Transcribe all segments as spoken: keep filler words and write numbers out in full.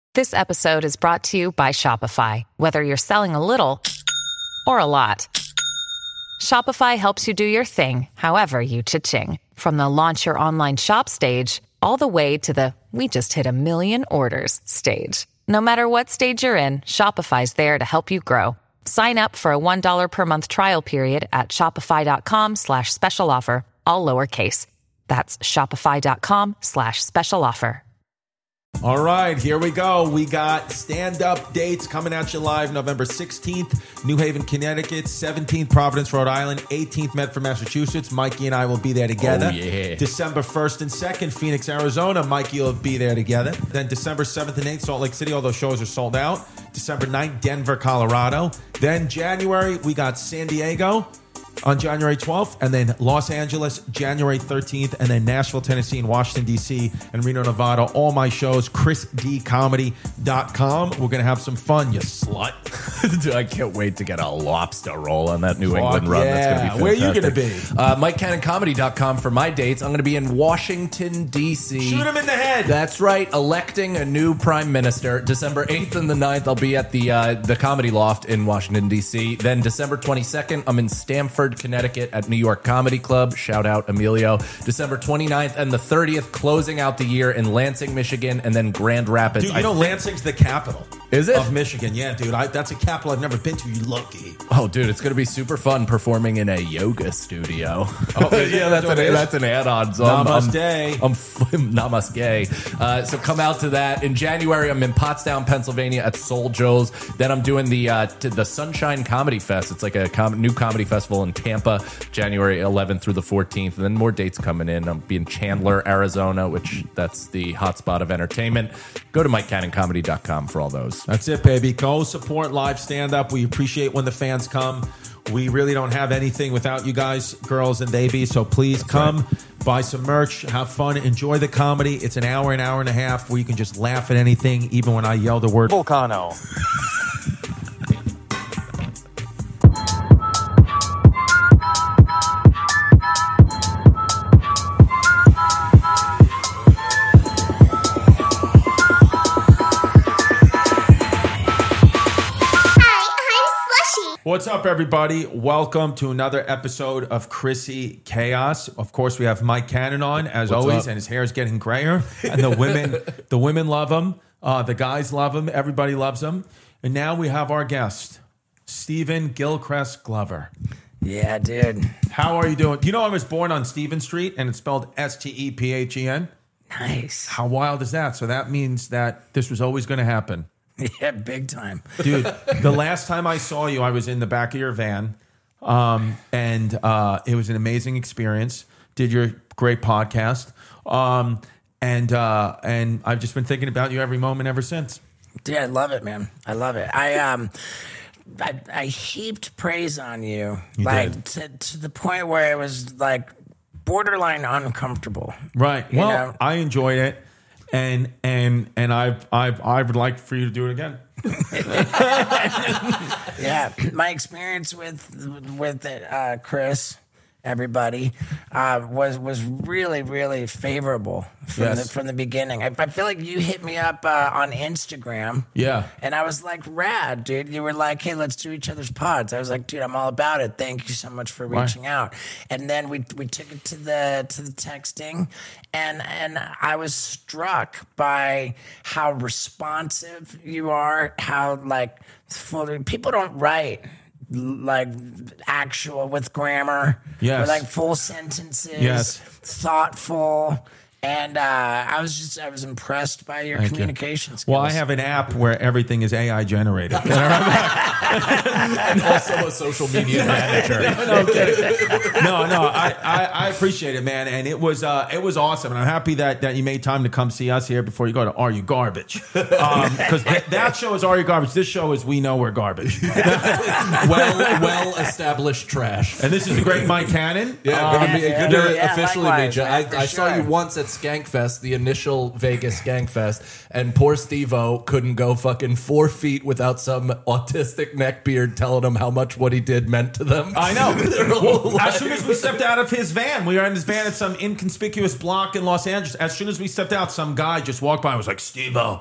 This episode is brought to you by Shopify. Whether you're selling a little or a lot, Shopify helps you do your thing, however you cha-ching. From the launch your online shop stage, all the way to the we just hit a million orders stage. No matter what stage you're in, Shopify's there to help you grow. Sign up for a one dollar per month trial period at shopify.com slash special offer, all lowercase. That's shopify.com slash special offer. All right, here we go. We got stand-up dates coming at you live November sixteenth, New Haven, Connecticut, seventeenth, Providence, Rhode Island, eighteenth, Medford, Massachusetts. Mikey and I will be there together. Oh, yeah. December first and second, Phoenix, Arizona. Mikey will be there together. Then December seventh and eighth, Salt Lake City. All those shows are sold out. December ninth, Denver, Colorado. Then January, we got San Diego on January twelfth, and then Los Angeles, January thirteenth, and then Nashville, Tennessee, and Washington, D C, and Reno, Nevada. All my shows, chris d comedy dot com. We're going to have some fun, you slut. Dude, I can't wait to get a lobster roll on that New Fuck England run. yeah. That's going to be fantastic. Where are you going to be? Uh, mike cannon comedy dot com for my dates. I'm going to be in Washington, D C. Shoot him in the head. That's right. Electing a new prime minister. December eighth and the ninth, I'll be at the uh, the Comedy Loft in Washington, D C. Then December twenty-second, I'm in Stamford, Connecticut at New York Comedy Club. Shout out Emilio. December twenty-ninth and the thirtieth, closing out the year in Lansing, Michigan, and then Grand Rapids. Dude, you I know think- Lansing's the capital. Is it? Of Michigan. Yeah, dude. I, that's a capital I've never been to. You lucky. Oh, dude, it's going to be super fun performing in a yoga studio. Oh, yeah, that's an, that's an add-on. So I'm- Namaste. I'm, I'm, namaste. Uh, so come out to that. In January, I'm in Pottstown, Pennsylvania at Soul Joe's. Then I'm doing the uh, to the Sunshine Comedy Fest. It's like a com- new comedy festival in Tampa, January eleventh through the fourteenth. And then more dates coming in. I'll be in Chandler, Arizona, which that's the hotspot of entertainment. Go to mike cannon comedy dot com for all those. That's it, baby. Go support live stand-up. We appreciate when the fans come. We really don't have anything without you guys, girls and babies, so please That's come, right. buy some merch, have fun, enjoy the comedy. It's an hour, an hour and a half where you can just laugh at anything, even when I yell the word Volcano. What's up, everybody? Welcome to another episode of Chrissy Chaos. Of course, we have Mike Cannon on, as What's always, up? and his hair is getting grayer. And the women, the women love him. Uh, the guys love him. Everybody loves him. And now we have our guest, Stephen Gilchrist Glover. Yeah, dude. How are you doing? You know, I was born on Stephen Street, and it's spelled S T E P H E N. Nice. How wild is that? So that means that this was always going to happen. Yeah, big time. Dude, the last time I saw you, I was in the back of your van, um, and uh, it was an amazing experience. Did your great podcast, um, and uh, and I've just been thinking about you every moment ever since. Dude, I love it, man. I love it. I um, I, I heaped praise on you, You like did. to, to the point where it was like borderline uncomfortable. Right. You Well, know? I enjoyed it, and and and I I I would like for you to do it again. Yeah, my experience with with it, uh, Chris, everybody, uh, was was really really favorable from Yes. the from the beginning. I, I feel like you hit me up uh, on Instagram. Yeah. And I was like, rad, dude. You were like, hey, let's do each other's pods. I was like, dude, I'm all about it. Thank you so much for Right. reaching out. And then we we took it to the to the texting, and and I was struck by how responsive you are. How like full, people don't write like actual with grammar. Yes. Or like full sentences. Yes. Thoughtful. And uh, I was just, I was impressed by your Thank you. communication skills. Well, I have an app where everything is A I generated. And also a social media manager. no, I'm kidding. no, no, I, I, I appreciate it, man, and it was uh, it was awesome, and I'm happy that, that you made time to come see us here before you go to Are You Garbage? Because th- that show is Are You Garbage. This show is We Know We're Garbage. well, well established trash. And this is the great Mike Cannon. Yeah, Um, good to, meet, yeah, good to yeah, officially likewise, meet you. man, I, for I saw sure. you once at Skankfest, the initial Vegas Skankfest, and poor Steve-O couldn't go fucking four feet without some autistic neckbeard telling him how much what he did meant to them. I know. Their whole As life. soon as we stepped out of his van, we were in his van at some inconspicuous block in Los Angeles. As soon as we stepped out, some guy just walked by and was like, Steve-O,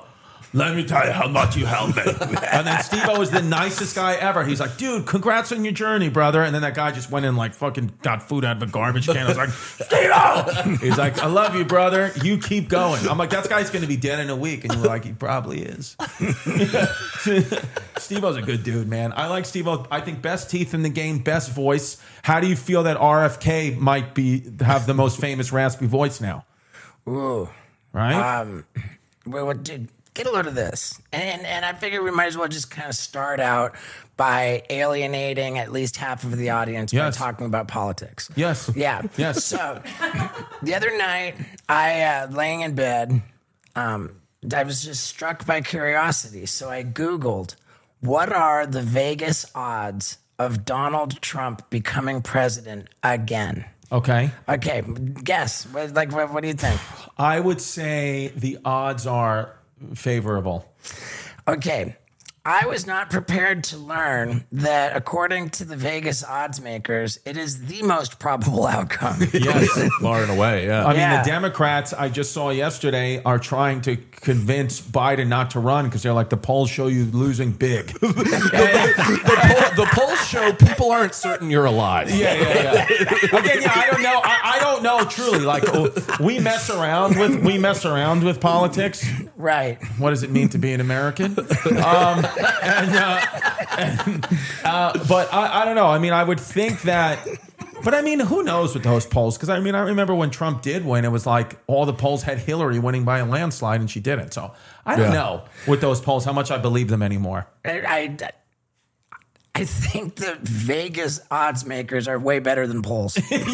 let me tell you how much you helped me. And then Steve-O was the nicest guy ever. He's like, dude, congrats on your journey, brother. And then that guy just went in like fucking got food out of a garbage can. I was like, Steve-O! He's like, I love you, brother. You keep going. I'm like, that guy's going to be dead in a week. And you were like, he probably is. Steve-O's a good dude, man. I like Steve-O. I think best teeth in the game, best voice. How do you feel that R F K might be have the most famous raspy voice now? Ooh. Right? Um, well, what, dude, get a load of this. And, and I figure we might as well just kind of start out by alienating at least half of the audience Yes. by talking about politics. Yes. Yeah. Yes. So the other night, I uh, laying in bed, um, I was just struck by curiosity. So I Googled, what are the Vegas odds of Donald Trump becoming president again? Okay. Okay, guess. What, like, what, what do you think? I would say the odds are favorable. Okay, I was not prepared to learn that according to the Vegas odds makers, it is the most probable outcome. Yes. Far and away, yeah. I mean, Yeah. the Democrats, I just saw yesterday, are trying to convince Biden not to run because they're like, the polls show you losing big. the, poll, the polls show people aren't certain you're alive. Yeah, yeah, yeah. Again, yeah, I don't know. I, I don't know truly. Like, oh, we mess around with we mess around with politics. Right. What does it mean to be an American? Um, and, uh, and, uh, but I, I don't know. I mean, I would think that. But I mean, who knows with those polls? Because I mean, I remember when Trump did win, it was like all the polls had Hillary winning by a landslide, and she didn't. So I don't Yeah. know with those polls how much I believe them anymore. I, I, I think the Vegas odds makers are way better than polls.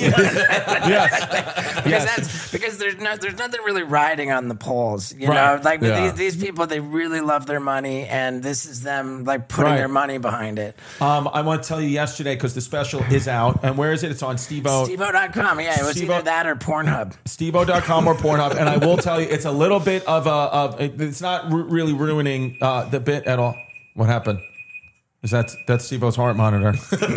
Yes. Because that's because there's no, there's nothing really riding on the polls, you Right. know. Like Yeah. these these people, they really love their money, and this is them like putting Right. their money behind it. Um, I want to tell you yesterday because the special is out, and where is it? It's on Steve-O. Steve O dot com, yeah, it was Steve-O- either that or Pornhub. Steve O dot com or Pornhub, and I will tell you, it's a little bit of a. Of, it's not r- really ruining uh, the bit at all. What happened? Is that that's Steve-O's heart monitor?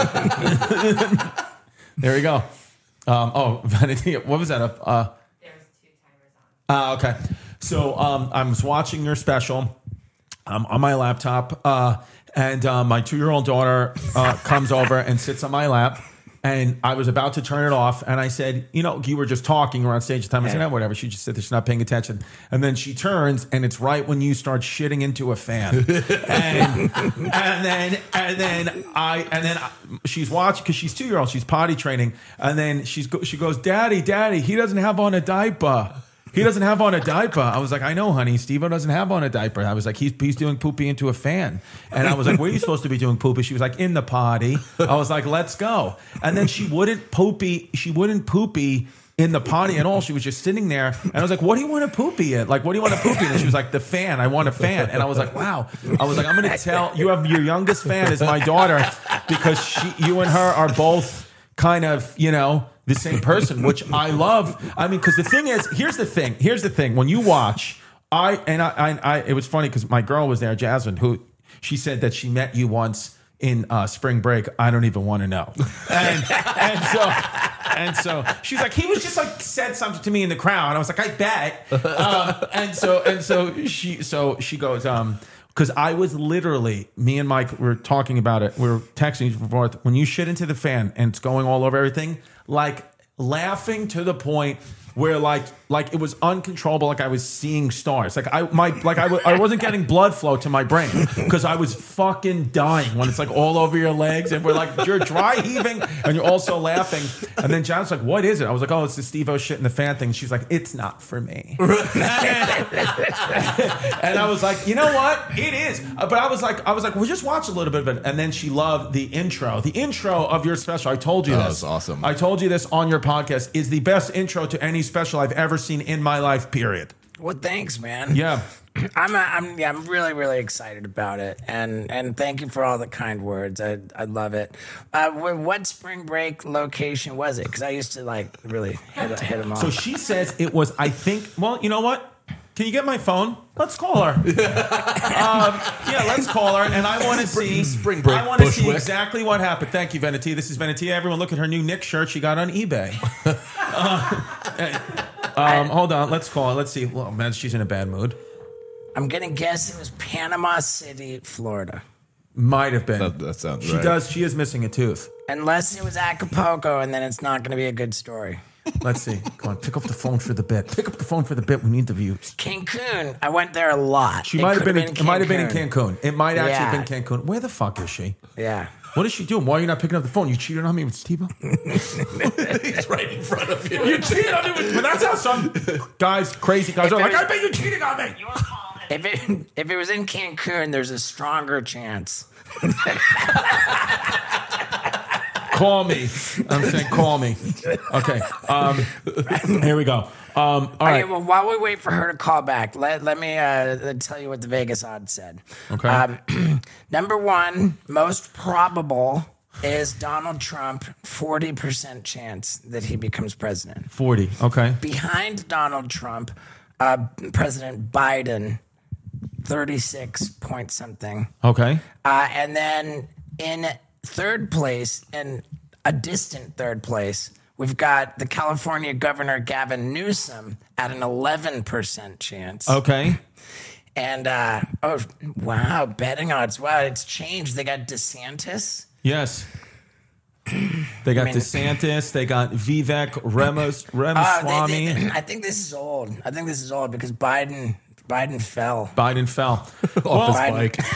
There we go. Um, oh, Vanity, what was that? Uh, There's two timers on. uh, okay, so um, I was watching your special um, on my laptop, uh, and uh, my two-year-old daughter uh, comes over and sits on my lap. And I was about to turn it off, and I said, you know, you were just talking, you were on stage at the time. I said, oh, whatever. She just said that she's not paying attention. And then she turns, and it's right when you start shitting into a fan. and, and then, and then I, and then I, she's watching because she's two year old. She's potty training, and then she's go, she goes, Daddy, Daddy, he doesn't have on a diaper. He doesn't have on a diaper. I was like, I know, honey. Steve-O doesn't have on a diaper. I was like, he's he's doing poopy into a fan. And I was like, where are you supposed to be doing poopy? She was like, in the potty. I was like, let's go. And then she wouldn't poopy. She wouldn't poopy in the potty at all. She was just sitting there. And I was like, what do you want to poopy in? Like, what do you want to poopy in? And she was like, the fan. I want a fan. And I was like, wow. I was like, I'm going to tell you have your youngest fan is my daughter because she, you and her are both kind of, you know, the same person, which I love. I mean, because the thing is, here's the thing. Here's the thing. When you watch, I and I, I, I it was funny because my girl was there, Jasmine, who she said that she met you once in uh, spring break. I don't even want to know. And, and so, and so she's like, he was just like said something to me in the crowd. I was like, I bet. Um, and so, and so she, so she goes, um. Because I was literally, me and Mike were talking about it. We were texting each and forth. When you shit into the fan and it's going all over everything, like laughing to the point where like like it was uncontrollable, like I was seeing stars. Like I my like I, w- I wasn't getting blood flow to my brain because I was fucking dying when it's like all over your legs and we're like you're dry heaving and you're also laughing. And then John's like, what is it? I was like, oh, it's the Steve-O shit in the fan thing. She's like, it's not for me. And I was like, you know what? It is. But I was like, I was like, well, just watch a little bit of it. And then she loved the intro. The intro of your special. I told you Oh, this. that's awesome. I told you this on your podcast is the best intro to any special I've ever seen in my life, period. Well, thanks, man. Yeah. I'm, uh, I'm, yeah, I'm really, really excited about it, and and thank you for all the kind words. I, I love it. Uh, wh- what spring break location was it? Because I used to like really hit, hit them off. So she says it was, I think, well, you know what? Can you get my phone? Let's call her. um, yeah, let's call her. And I want to see Spring break, I want to see Bushwick. exactly what happened. Thank you, Venetia. This is Venetia. Everyone, look at her new Nick shirt she got on eBay. uh, um, hold on. Let's call her. Let's see. Well, man, she's in a bad mood. I'm gonna guess it was Panama City, Florida. Might have been. That, that sounds she right. does. She is missing a tooth. Unless it was Acapulco, and then it's not gonna be a good story. Let's see. Come on, pick up the phone for the bit. Pick up the phone for the bit. We need the views. Cancun. I went there a lot. She It might have could been. In, in it might have been in Cancun. Cancun. It might actually Yeah. have been Cancun. Where the fuck is she? Yeah. What is she doing? Why are you not picking up the phone? You cheated on me with Steve? He's right in front of you. You cheated on me with. But that's how some guys, crazy guys, are like. I bet you cheated on me. If it if it was in Cancun, there's a stronger chance. Call me. I'm saying call me. Okay. Um, here we go. Um, all right. Okay, well, while we wait for her to call back, let, let me uh, tell you what the Vegas odds said. Okay. Um, number one, most probable is Donald Trump, forty percent chance that he becomes president. forty. Okay. Behind Donald Trump, uh, President Biden, thirty-six point something. Okay. Uh, and then in third place, in a distant third place, we've got the California Governor Gavin Newsom at an eleven percent chance. Okay. And, uh, oh, wow, betting odds. Wow, it's changed. They got DeSantis. Yes. They got mean- DeSantis. They got Vivek Ramos, Uh, they- Ramaswamy. they- I think this is old. I think this is old because Biden Biden fell. Biden fell. Off his Biden-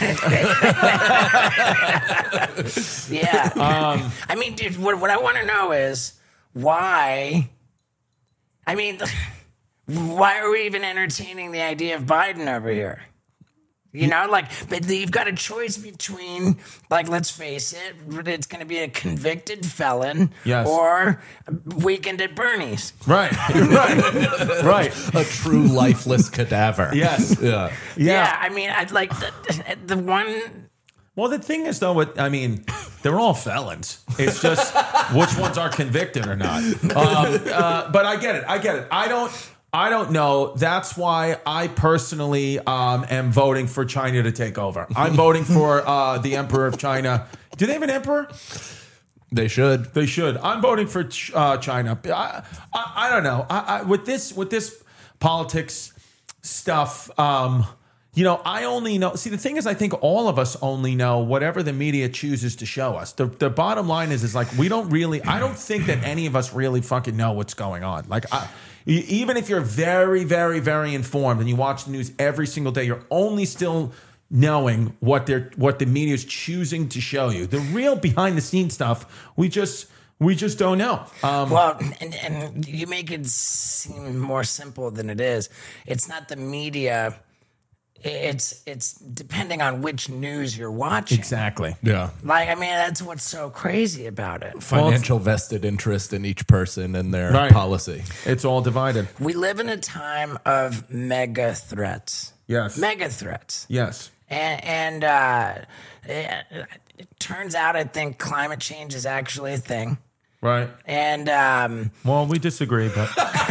bike. Yeah. Um, I mean, dude, what, what I want to know is why. I mean, why are we even entertaining the idea of Biden over here? You know, like, but you've got a choice between, like, let's face it, it's going to be a convicted felon, Yes. or Weekend at Bernie's. Right. Right. Right. A true lifeless cadaver. Yes. Yeah. Yeah, I mean, I'd like the, the one. Well, the thing is, though, what I mean, they're all felons. It's just which ones are convicted or not. Um, uh, but I get it. I get it. I don't. I don't know. That's why I personally um, am voting for China to take over. I'm voting for uh, the Emperor of China. Do they have an emperor? They should. They should. I'm voting for Ch- uh, China. I, I, I don't know. I, I, with this with this politics stuff, um, you know, I only know. See, the thing is, I think all of us only know whatever the media chooses to show us. The the bottom line is, is like we don't really. I don't think that any of us really fucking know what's going on. Like I. Even if you're very, very, very informed and you watch the news every single day, you're only still knowing what they're what the media is choosing to show you. The real behind the scenes stuff, we just we just don't know. Um, Well, and, and you make it seem more simple than it is. It's not the media. It's it's depending on which news you're watching. exactly. Yeah. Like, I mean, that's what's so crazy about it. Financial vested interest in each person and their Right. policy. It's all divided. We live in a time of mega threats. Yes. Mega threats. Yes. And, and uh, it, it turns out, I think climate change is actually a thing. Right. And um, Well, we disagree, but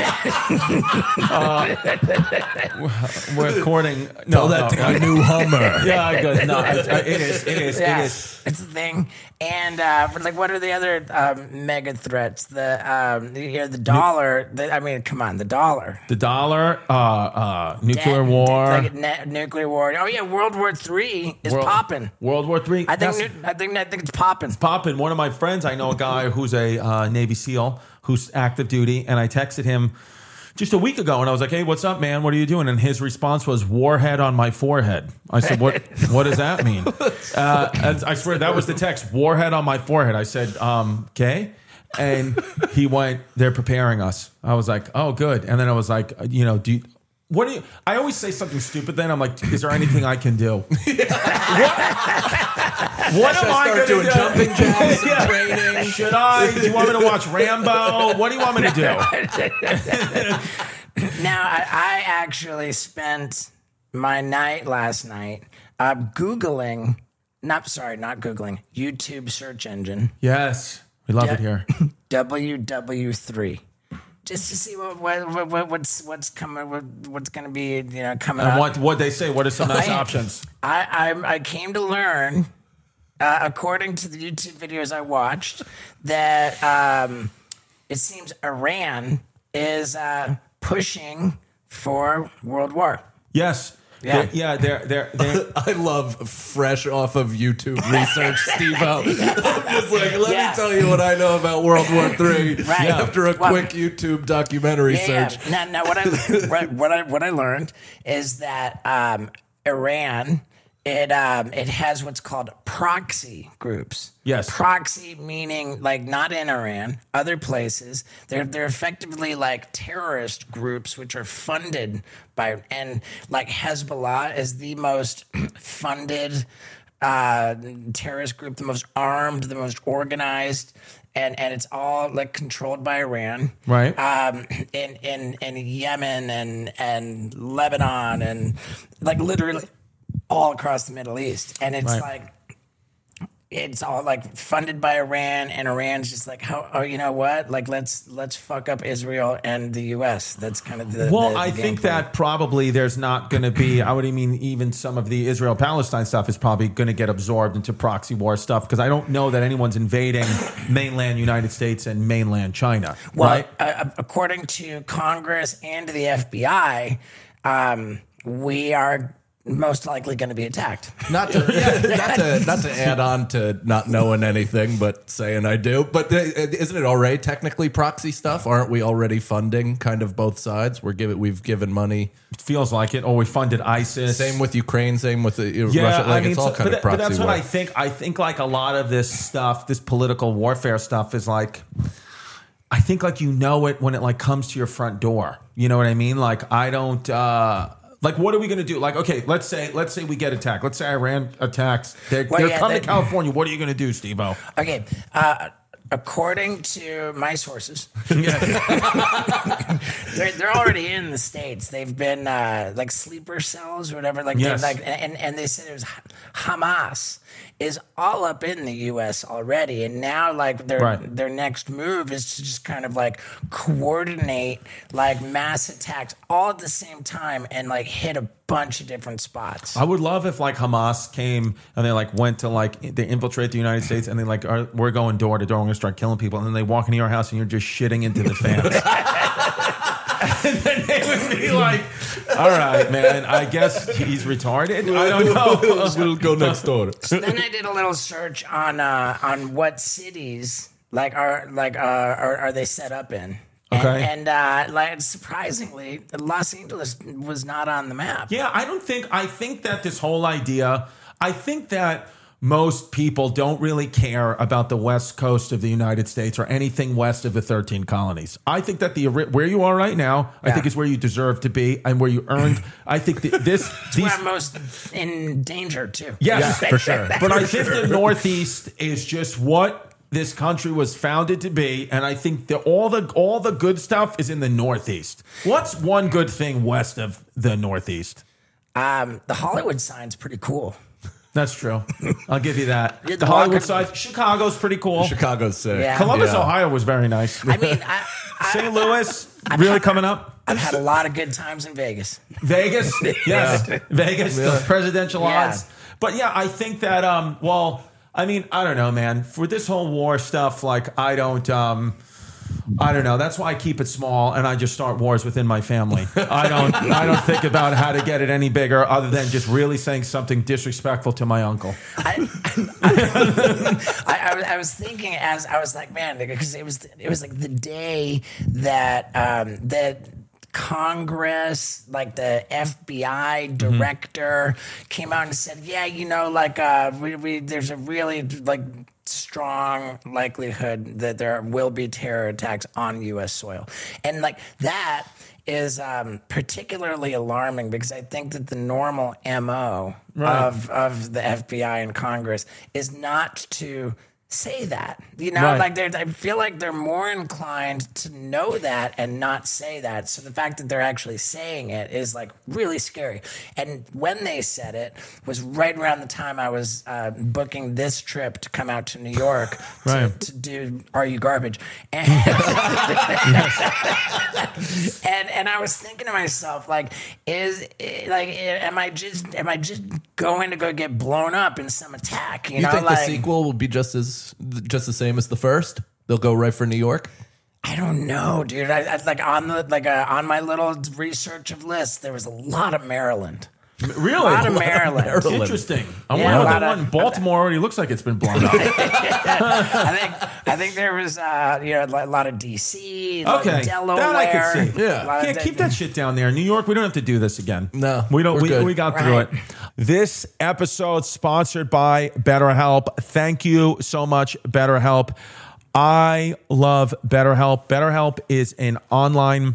uh, we're recording. No, Tell that no, to my new Hummer. Yeah, good. No, I, I, it is. It is. yeah, It is. it's a thing. And uh, for like, what are the other um, mega threats? The um, you know, the dollar. The, I mean, come on, the dollar. The dollar, uh, uh, nuclear Net- war, like net, nuclear war. Oh yeah, World War Three is World- popping. World War Three. I think. That's- nu- I think. I think it's popping. popping. One of my friends, I know a guy who's a uh, Navy SEAL who's active duty, and I texted him just a week ago, and I was like, "Hey, what's up, man? What are you doing?" And his response was, "Warhead on my forehead." I said, "What? What does that mean?" Uh, and I swear that was the text. Warhead on my forehead. I said, um, "Okay." And he went, "They're preparing us." I was like, "Oh, good." And then I was like, "You know, do you, what do you?" I always say something stupid. Then I'm like, "Is there anything I can do?" What am I going to doing do? jumping jacks Yeah. and training. Should I? Do you want me to watch Rambo? What do you want me to do? Now, I, I actually spent my night last night uh, Googling, not sorry, not Googling, YouTube search engine, Yes, we love it here. W W three. Just to see what, what, what what's what's coming, what, what's going to be, you know, coming And up. what what they say? What are some nice I- options? I, I I came to learn, uh, according to the YouTube videos I watched, that um, it seems Iran is uh, pushing for World War. Yes, Yeah. They're- yeah, they're they're, they're I love fresh off of YouTube research, Steve-O. I'm just like, let Yeah. me tell you what I know about World War Three Right. after a Well, quick YouTube documentary Yeah, search. yeah. Now, now what I what, what I what I learned is that um, Iran it um, it has what's called proxy groups. Yes. Proxy meaning like not in Iran, other places. They're they're effectively like terrorist groups which are funded by, and like Hezbollah is the most funded uh, terrorist group, the most armed, the most organized. And, and it's all like controlled by Iran, Right. Um, in in in Yemen and and Lebanon and like literally all across the Middle East, and it's Right. like it's all like funded by Iran, and Iran's just like, how, oh, you know what? Like let's let's fuck up Israel and the U S. That's kind of the Well, the I game think plan. that probably there's not going to be, I would mean, even some of the Israel Palestine stuff is probably going to get absorbed into proxy war stuff because I don't know that anyone's invading mainland United States and mainland China. Well, right? uh, according to Congress and the F B I, um, we are most likely going to be attacked. Not to, yeah, not to not to add on to not knowing anything, but saying I do. But uh, isn't it already technically proxy stuff? Aren't we already funding kind of both sides? We're giving we've given money. It feels like it. Oh, we funded ISIS. Same with Ukraine. Same with the, Yeah, Russia. Like I mean, it's all so- kind but, of proxy but that's war. what I think. I think like a lot of this stuff, this political warfare stuff, is like, I think like you know it when it like comes to your front door. You know what I mean? Like I don't. uh Like, what are we going to do? Like, okay, let's say let's say we get attacked. Let's say Iran attacks. They're, Well, they're yeah, coming they- to California. What are you going to do, Steve-O? Okay. Uh, according to my sources, they're, they're already in the States. They've been uh, like sleeper cells or whatever. Like, Yes. they like and, and they said it was Hamas is all up in the U S already. And now like their Right. their next move is to just kind of like coordinate like mass attacks all at the same time and like hit a bunch of different spots. I would love if like Hamas came and they like went to like they infiltrate the United States and they like are, we're going door to door. We're going to start killing people, and then they walk into your house and you're just shitting into the fans. And then they would be like, "All right, man. I guess he's retarded. I don't know. We'll go next door. Then I did a little search on uh, on what cities like are like uh, are are they set up in? And, Okay. and uh, like surprisingly, Los Angeles was not on the map. Yeah, I don't think. I think that this whole idea. I think that most people don't really care about the west coast of the United States or anything west of the thirteen colonies. I think that the where you are right now, I Yeah. think is where you deserve to be and where you earned. I think that this these. Where I'm most in danger too. Yes, Yeah, for sure. But I think the Northeast is just what this country was founded to be, and I think that all the all the good stuff is in the Northeast. What's one good thing west of the Northeast? Um, the Hollywood sign's pretty cool. That's true. I'll give you that. Yeah, The the Hollywood Walker- side, Chicago's pretty cool. Chicago's sick. Yeah. Columbus, Yeah. Ohio was very nice. I mean, I, I, Saint Louis, really coming up. I've had a lot of good times in Vegas. Vegas, yes, Vegas, those presidential Yeah. odds. But yeah, I think that. Um, well, I mean, I don't know, man. For this whole war stuff, like, I don't. Um, I don't know. That's why I keep it small, and I just start wars within my family. I don't. I don't think about how to get it any bigger, other than just really saying something disrespectful to my uncle. I, I, I, was- I was thinking as I was like, man, because it was it was like the day that um, that Congress, like the F B I director, came out and said, yeah, you know, like uh, we, we there's a really like strong likelihood that there will be terror attacks on U S soil, and like that is um, particularly alarming because I think that the normal M O Right. of of the F B I and Congress is not to say that. You know, Right. like they're, I feel like they're more inclined to know that and not say that. So the fact that they're actually saying it is like really scary. And when they said it was right around the time I was uh, booking this trip to come out to New York to, Right. to do Are You Garbage? And, and and I was thinking to myself, like, is like, am I just am I just going to go get blown up in some attack? You, You know, think like, the sequel will be just as just the same as the first? They'll go right for New York. I don't know, dude. I, I like on the like uh, on my little research of lists, there was a lot of Maryland. Really? A lot of Maryland. Maryland. Interesting. I Yeah, a wonder what lot the of- one in Baltimore already looks like it's been blown up. I think I think there was uh, you know a lot of D C, a lot Okay, of Delaware. that I could see. Yeah. a lot of Yeah, the- keep that shit down there. New York, we don't have to do this again. No, we don't. we're We, good. we got through Right. it. This episode sponsored by BetterHelp. Thank you so much, BetterHelp. I love BetterHelp. BetterHelp is an online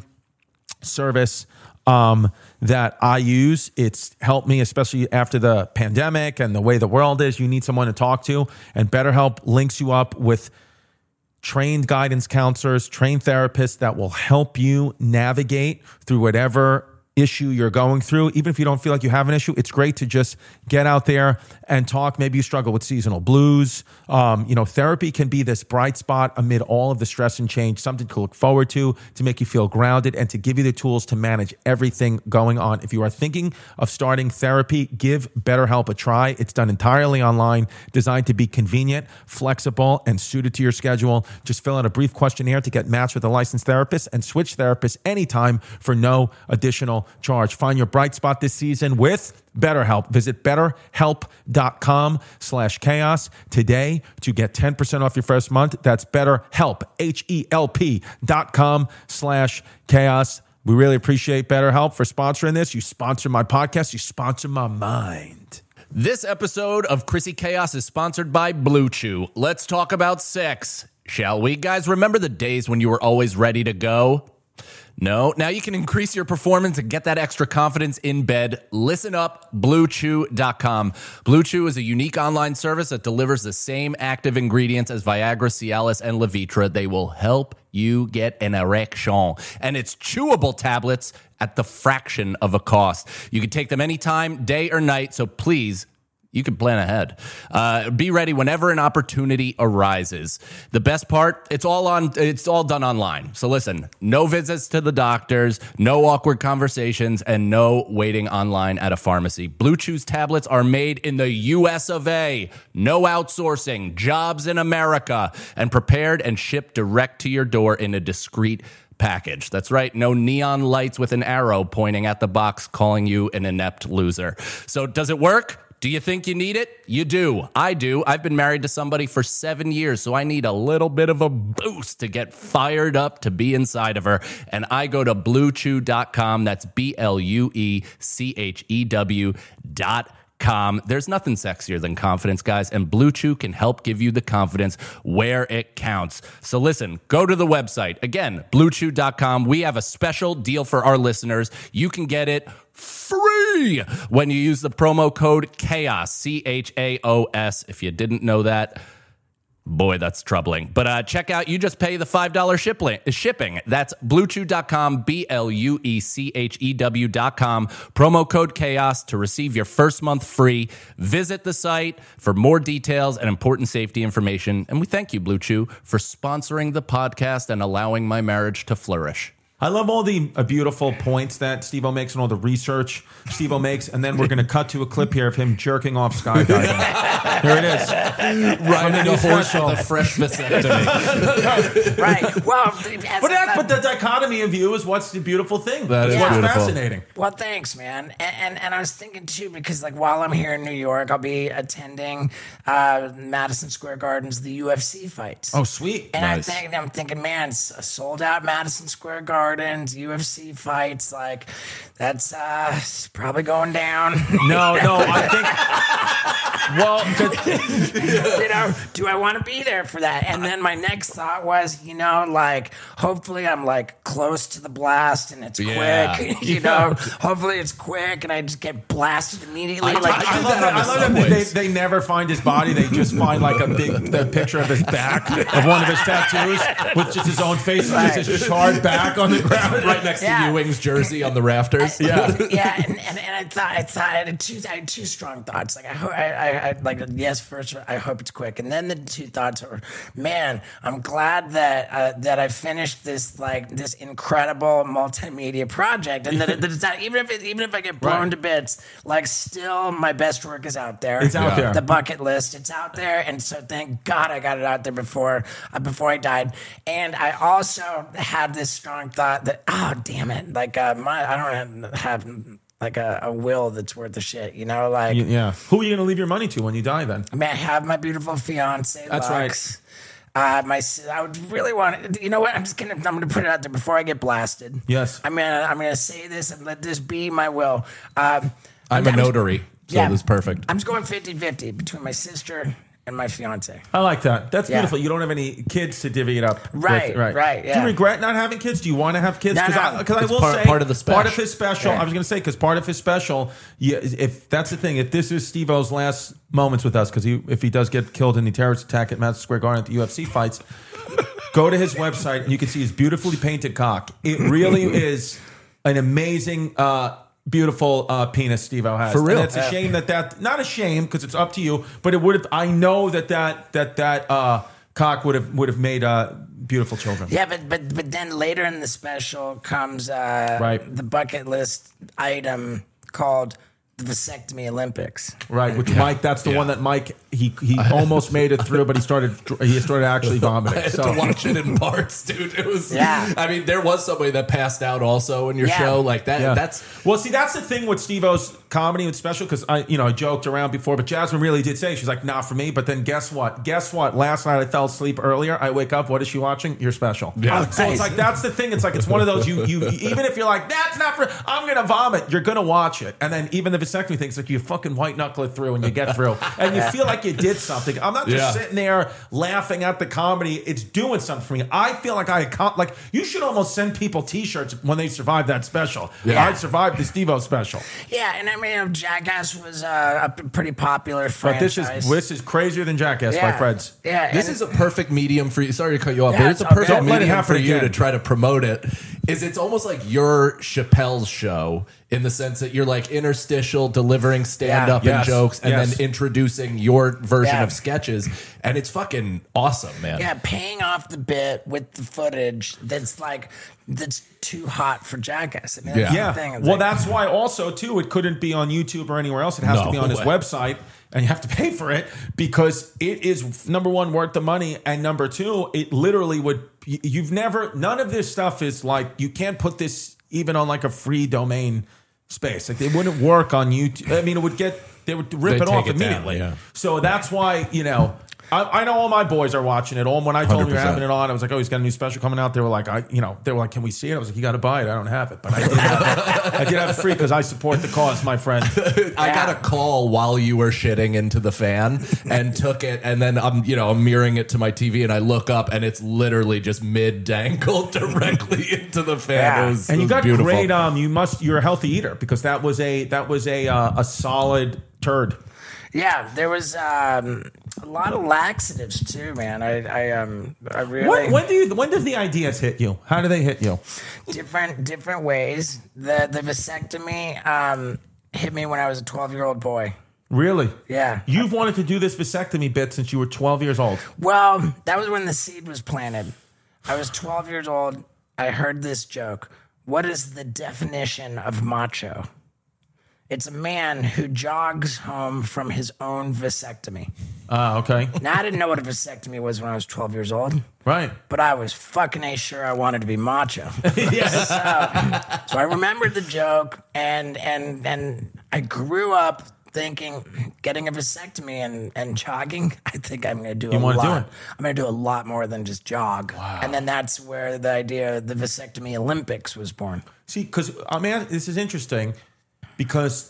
service um, that I use. It's helped me, especially after the pandemic and the way the world is. You need someone to talk to, and BetterHelp links you up with trained guidance counselors, trained therapists that will help you navigate through whatever issue you're going through. Even if you don't feel like you have an issue, it's great to just get out there and talk. Maybe you struggle with seasonal blues. Um, you know, therapy can be this bright spot amid all of the stress and change, something to look forward to, to make you feel grounded, and to give you the tools to manage everything going on. If you are thinking of starting therapy, give BetterHelp a try. It's done entirely online, designed to be convenient, flexible, and suited to your schedule. Just fill out a brief questionnaire to get matched with a licensed therapist and switch therapists anytime for no additional charge. Find your bright spot this season with BetterHelp. Visit betterhelp.com slash chaos today to get ten percent off your first month. That's BetterHelp, H-E-L-P dot com slash chaos. We really appreciate BetterHelp for sponsoring this. You sponsor my podcast. You sponsor my mind. This episode of Chrissy Chaos is sponsored by Blue Chew. Let's talk about sex, shall we? Guys, remember the days when you were always ready to go? No, now you can increase your performance and get that extra confidence in bed. Listen up, blue chew dot com. Blue Chew is a unique online service that delivers the same active ingredients as Viagra, Cialis, and Levitra. They will help you get an erection. And it's chewable tablets at the fraction of a cost. You can take them anytime, day or night, so please, you can plan ahead. Uh, be ready whenever an opportunity arises. The best part, it's all on. It's all done online. So listen, no visits to the doctors, no awkward conversations, and no waiting online at a pharmacy. Blue Chew's tablets are made in the U S of A. No outsourcing. Jobs in America. And prepared and shipped direct to your door in a discreet package. That's right. No neon lights with an arrow pointing at the box calling you an inept loser. So does it work? Do you think you need it? You do. I do. I've been married to somebody for seven years, so I need a little bit of a boost to get fired up to be inside of her. And I go to blue chew dot com. That's B L U E C H E W dot com. There's nothing sexier than confidence, guys, and Blue Chew can help give you the confidence where it counts. So listen, go to the website. Again, blue chew dot com. We have a special deal for our listeners. You can get it free when you use the promo code CHAOS, C H A O S. If you didn't know that, boy, that's troubling. But uh, check out, you just pay the five dollars shipling, shipping. That's blue chew dot com, B L U E C H E W dot com. Promo code CHAOS to receive your first month free. Visit the site for more details and important safety information. And we thank you, Blue Chew, for sponsoring the podcast and allowing my marriage to flourish. I love all the uh, beautiful points that Steve-O makes and all the research Steve-O makes. And then we're going to cut to a clip here of him jerking off skydiving. Here it is. Riding a horse special. with a fresh vasectomy. Right. Well, as But, that, that- but the dichotomy of you is what's the beautiful thing. That That's is what's beautiful. fascinating. Well, thanks, man. And, and and I was thinking too, because like while I'm here in New York, I'll be attending uh, Madison Square Garden's the U F C fights. Oh, sweet. And Nice. I'm thinking, I'm thinking, man, it's a sold out Madison Square Gardens, U F C fights, like that's uh, it's probably going down. No, no, I think. Well, the, You know, do I want to be there for that? And then my next thought was, you know, like hopefully I'm like close to the blast and it's Yeah. quick. You know, hopefully it's quick and I just get blasted immediately. I- like I- I do love that that. on the I love that they, subways. they never find his body. They just find like a big the picture of his back of one of his tattoos with just his own face and just his charred back on the ground. Right next Yeah. to Ewing's jersey on the rafters. Yeah. yeah, and, and, and I thought I thought I had two I had two strong thoughts. Like I hope I, I, I like yes, first I hope it's quick, and then the two thoughts were, man, I'm glad that uh, that I finished this like this incredible multimedia project, and that, it, that it's not, even if it, even if I get blown Right. to bits, like still my best work is out there. It's out Yeah. there. The bucket list, it's out there, and so thank God I got it out there before uh, before I died. And I also had this strong thought that oh damn it, like uh, my I don't have, have like a, a will that's worth the shit. You know, like Y- Yeah. Who are you going to leave your money to when you die then? I mean, I have my beautiful fiance. That's Lux. Uh, my, si- I would really want to. You know what? I'm just gonna. I'm gonna put it out there before I get blasted. Yes. I'm gonna. I'm gonna say this and let this be my will. Um, I'm a notary, so yeah. this is perfect. I'm just going fifty-fifty between my sister and my fiance. I like that. That's Yeah. beautiful. You don't have any kids to divvy it up. with, Right, right, Do yeah. you regret not having kids? Do you want to have kids? No, Because no. I, 'cause I It's will part- say part of the part of special. his special. Yeah. I was going to say because part of his special. Yeah, if that's the thing. If this is Steve-O's last moments with us, because he, if he does get killed in the terrorist attack at Madison Square Garden at the U F C fights, go to his website and you can see his beautifully painted cock. It really is an amazing. Uh, Beautiful uh, penis Steve-O has. For real. And it's a shame that that, not a shame because it's up to you, but it would have, I know that that, that, that uh, cock would have, would have made uh, beautiful children. Yeah, but but but then later in the special comes uh, Right. the bucket list item called the vasectomy Olympics. Right, which Mike, that's the Yeah. one that Mike, he he almost made it through, but he started he started actually I vomiting. had So to watch it in parts, dude. It was. Yeah. I mean, there was somebody that passed out also in your Yeah. show, like that. yeah. That's well, see, that's the thing with Steve-O's comedy and special because I, you know, I joked around before, but Jasmine really did say she's like, not for me. But then guess what? Guess what? Last night I fell asleep earlier. I wake up. What is she watching? Your special. Yeah. So it's like that's the thing. It's like it's one of those you you even if you're like that's not for I'm gonna vomit. You're gonna watch it, and then even the vasectomy thing's like you fucking white knuckle it through and you get through, and you feel like you did something. I'm not just Yeah. sitting there laughing at the comedy. It's doing something for me. I feel like I accom- like you should almost send people T-shirts when they survive that special. Yeah. I survived the Steve-O special. Yeah, and I mean, Jackass was uh, a p- pretty popular But franchise. this is this is crazier than Jackass yeah. by Fred's. Yeah, This and- is a perfect medium for you. Sorry to cut you off, Yeah, but it's a it's all perfect good. Let it medium happen for you again. to try to promote it. Is it's almost like your Chappelle's show in the sense that you're like interstitial, delivering stand up Yeah. and Yes. jokes, and Yes. then introducing your version Yeah. of sketches, and it's fucking awesome, man. yeah, paying off the bit with the footage that's like that's too hot for Jackass. I mean, that's Yeah. the thing. It's Well, like- that's why also too it couldn't be on YouTube or anywhere else. It has No to be on his way. website, and you have to pay for it because it is number one worth the money, and number two, it literally would. y- You've never none of this stuff is like you can't put this even on like a free domain space. Like it wouldn't work on YouTube. I mean, it would get they would rip They'd it off take it down, immediately. yeah. So that's why you know. I, I know all my boys are watching it. All when I told them you're one hundred percent. having it on, I was like, "Oh, he's got a new special coming out." They were like, "I, you know, they were like, can we see it?" I was like, "You got to buy it. I don't have it, but I did. Have, I did have it free because I support the cause, my friend." I got a call while you were shitting into the fan and took it, and then I'm, you know, I'm mirroring it to my T V, and I look up, and it's literally just mid dangled directly into the fan. Yeah. It was, And it you was got beautiful. great. Um, you must. You're a healthy eater because that was a that was a uh, a solid turd. yeah, there was um, a lot of laxatives too, man. I, I um, I really When, when do you? When does the ideas hit you? How do they hit you? different different ways. The the vasectomy um, hit me when I was a twelve year old boy. Really? Yeah. You've wanted to do this vasectomy bit since you were twelve years old. Well, that was when the seed was planted. I was twelve years old. I heard this joke. What is the definition of macho? It's a man who jogs home from his own vasectomy. Ah, okay. Now, I didn't know what a vasectomy was when I was twelve years old, Right. but I was fucking A sure I wanted to be macho. Yes. So I remembered the joke, and and and I grew up thinking getting a vasectomy and, and jogging, I think I'm going to do You a wanna do lot. it? I'm going to do a lot more than just jog. And then that's where the idea of the vasectomy Olympics was born. See, because I mean, this is interesting because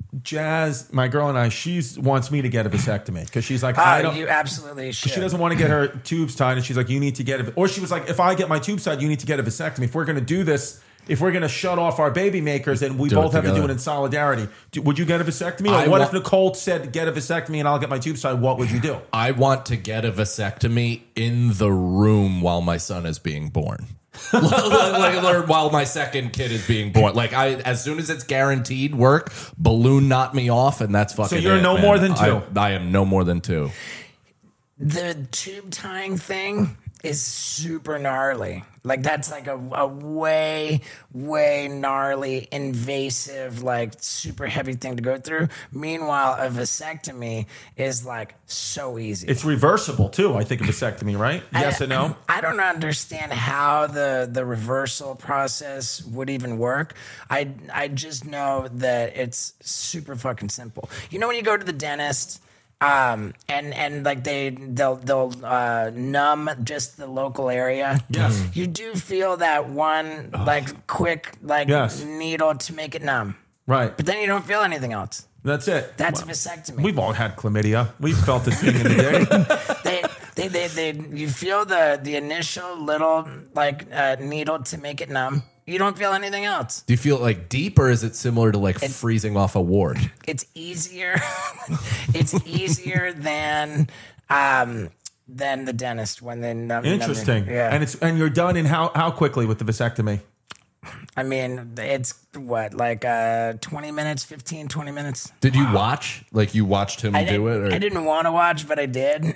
Jazz, my girl, and I, she wants me to get a vasectomy because she's like, I Uh, don't. you absolutely should. She doesn't want to get her tubes tied, and she's like, "You need to get it." Or she was like, "If I get my tubes tied, you need to get a vasectomy. If we're going to do this, if we're going to shut off our baby makers, then we Do it both have to do together. it in solidarity." Do, would you get a vasectomy? Or I what wa- if Nicole said, "Get a vasectomy, and I'll get my tubes tied"? What would you do? I want to get a vasectomy in the room while my son is being born. like, like, while my second kid is being born. Like I, as soon as it's guaranteed work, balloon knock me off, and that's fucking. you're it, no man. more than two? I, I am no more than two. The tube tying thing is super gnarly. Like that's like a, a way, way gnarly, invasive, like super heavy thing to go through. Meanwhile, a vasectomy is like so easy. It's reversible too, I think, a vasectomy, right? Yes I, and no? I don't understand how the, the reversal process would even work. I, I just know that it's super fucking simple. You know when you go to the dentist um, and and like they they'll they'll uh, numb just the local area. Yes. You do feel that one like quick like Yes. needle to make it numb, Right. but then you don't feel anything else. That's it. That's Well, a vasectomy. We've all had chlamydia. We've felt this thing in the day. they, they, they, they, you feel the the initial little like uh, needle to make it numb. You don't feel anything else. Do you feel it like deep, or is it similar to like freezing off a ward? It's easier. It's easier than um, than the dentist when they numb. Interesting. numb- Yeah. And it's and you're done in how how quickly with the vasectomy? I mean, it's what like uh, twenty minutes, fifteen, twenty minutes. Did you watch? Like you watched him I do didn't, it? Or? I didn't want to watch, but I did.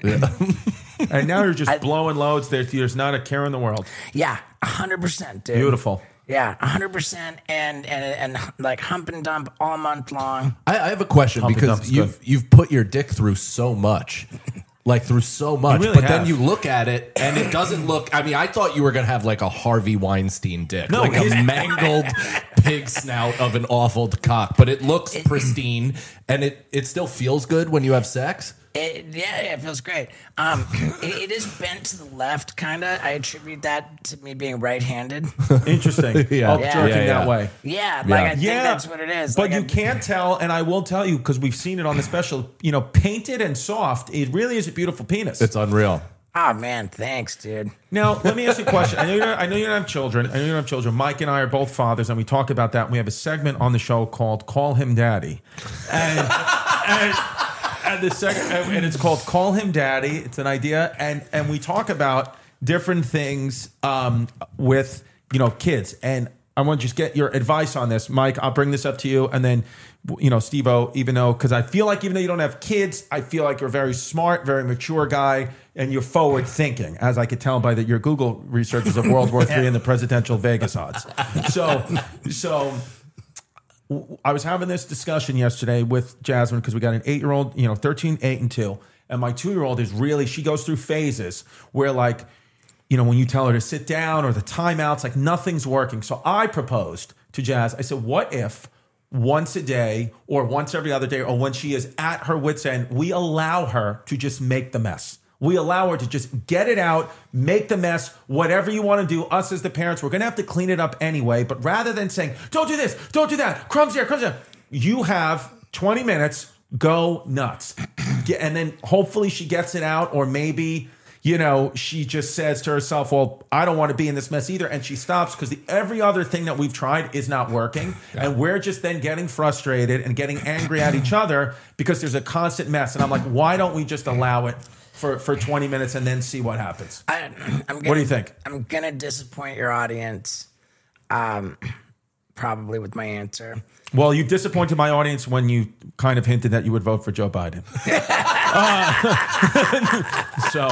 And now you're just blowing loads. There's, there's not a care in the world. Yeah, one hundred percent, dude. Beautiful. Yeah, one hundred percent, and and and like hump and dump all month long. I, I have a question Hump and because dump's you've good. you've put your dick through so much. Like through so much, really but then have. you look at it and it doesn't look. I mean, I thought you were gonna have like a Harvey Weinstein dick, No, like a his- mangled pig snout of an awful cock. But it looks pristine, and it it still feels good when you have sex. It, yeah, yeah, it feels great. Um, it, it is bent to the left, kind of. I attribute that to me being right-handed. Interesting. Yeah. Oh, Yeah. jerking Yeah, yeah. that way. Yeah, like Yeah. I think that's what it is. But Like, you I- can't tell, and I will tell you because we've seen it on the special. You know, painted and soft. It really is a beautiful penis. It's unreal. Oh man, thanks, dude. Now, let me ask you a question. I know, you're, I know you don't have children. I know you don't have children. Mike and I are both fathers, and we talk about that. We have a segment on the show called "Call Him Daddy," and and, and the second, and it's called "Call Him Daddy." It's an idea, and and we talk about different things um, with you know kids. And I want to just get your advice on this, Mike. I'll bring this up to you, and then you know, Steve-O, even though because I feel like even though you don't have kids, I feel like you're a very smart, very mature guy. And you're forward thinking, as I could tell by the, your Google researches of World War Three and the presidential Vegas odds. So, so w- I was having this discussion yesterday with Jasmine because we got an eight-year-old, you know, thirteen, eight, and two. And my two-year-old is really, she goes through phases where like, you know, when you tell her to sit down or the timeouts, like nothing's working. So I proposed to Jazz, I said, what if once a day or once every other day or when she is at her wit's end, we allow her to just make the mess. We allow her to just get it out, make the mess, whatever you want to do. Us as the parents, we're going to have to clean it up anyway. But rather than saying, don't do this, don't do that, crumbs here, crumbs there, you have twenty minutes, go nuts. Get- And then hopefully she gets it out, or maybe, you know, she just says to herself, well, I don't want to be in this mess either. And she stops because every other thing that we've tried is not working. And we're just then getting frustrated and getting angry at each other because there's a constant mess. And I'm like, why don't we just allow it for, for twenty minutes and then see what happens? I, I'm gonna, What do you think? I'm gonna disappoint your audience, um, probably with my answer. Well, you've disappointed my audience when you kind of hinted that you would vote for Joe Biden. Uh, so,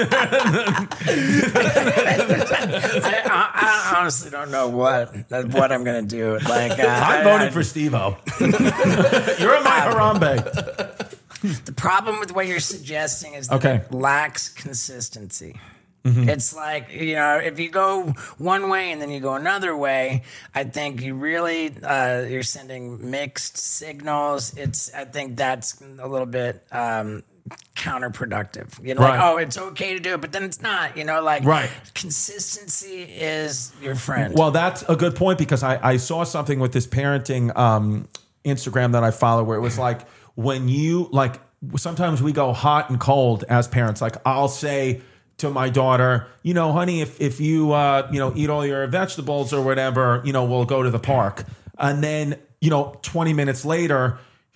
I, I, I honestly don't know what what I'm gonna do. Like uh, I'm I- voting I- for Steve-O. You're in my Harambe. The problem with what you're suggesting is that Okay. it lacks consistency. It's like, you know, if you go one way and then you go another way, I think you really, uh, you're sending mixed signals. It's, I think that's a little bit um, counterproductive. You know, Right. like, oh, it's okay to do it, but then it's not, you know, like Right. consistency is your friend. Well, that's a good point because I, I saw something with this parenting um, Instagram that I follow where it was like when you like sometimes we go hot and cold as parents. Like I'll say to my daughter, you know, honey, if if you uh, you know eat all your vegetables or whatever, you know, we'll go to the park. And then you know, twenty minutes later,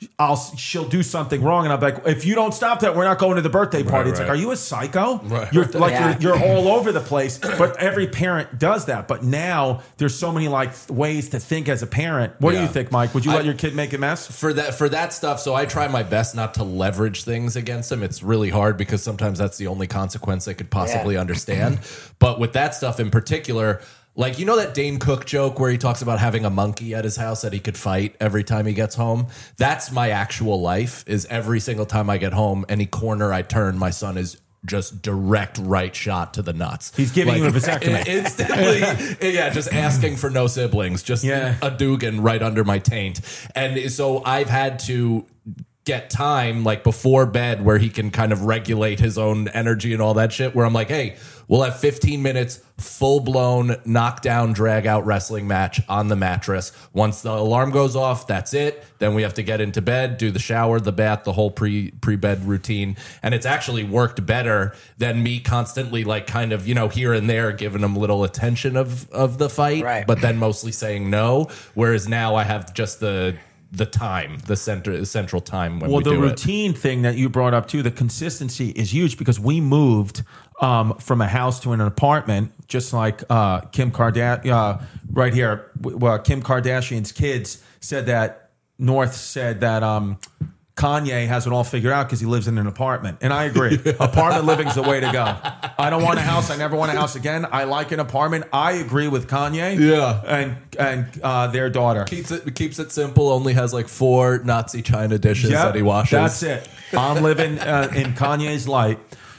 I'll she'll do something wrong, and I'm like, if you don't stop that, we're not going to the birthday party. Right, It's right. like, are you a psycho? Right. You're like Yeah. you're, you're all over the place. But every parent does that. But now there's so many like ways to think as a parent. What do Yeah. you think, Mike? Would you I- let your kid make a mess? For that for that stuff, so I try my best not to leverage things against them. It's really hard because sometimes that's the only consequence they could possibly Yeah. understand. But with that stuff in particular, like, you know that Dane Cook joke where he talks about having a monkey at his house that he could fight every time he gets home? That's my actual life, is every single time I get home, any corner I turn, my son is just direct right shot to the nuts. He's giving you a vasectomy. Instantly, yeah, just asking for no siblings, just Yeah. a Dugan right under my taint. And so I've had to get time like before bed where he can kind of regulate his own energy and all that shit, where I'm like, hey, we'll have fifteen minutes full blown knockdown drag out wrestling match on the mattress. Once the alarm goes off, that's it. Then we have to get into bed, do the shower, the bath, the whole pre pre bed routine. And it's actually worked better than me constantly like kind of, you know, here and there giving him little attention of of the fight, Right. but then mostly saying no. Whereas now I have just the the time, the center central time when Well, we the do it. routine thing that you brought up too, the consistency is huge because we moved um, from a house to an apartment, just like uh, Kim Kardashian, uh, right here. Well, Kim Kardashian's kids said that North said that um, Kanye has it all figured out because he lives in an apartment, and I agree. Apartment living is the way to go. I don't want a house. I never want a house again. I like an apartment. I agree with Kanye. Yeah. and and uh, their daughter. Keeps it keeps it simple. Only has like four Nazi china dishes Yep, that he washes. That's it. I'm living uh, in Kanye's light.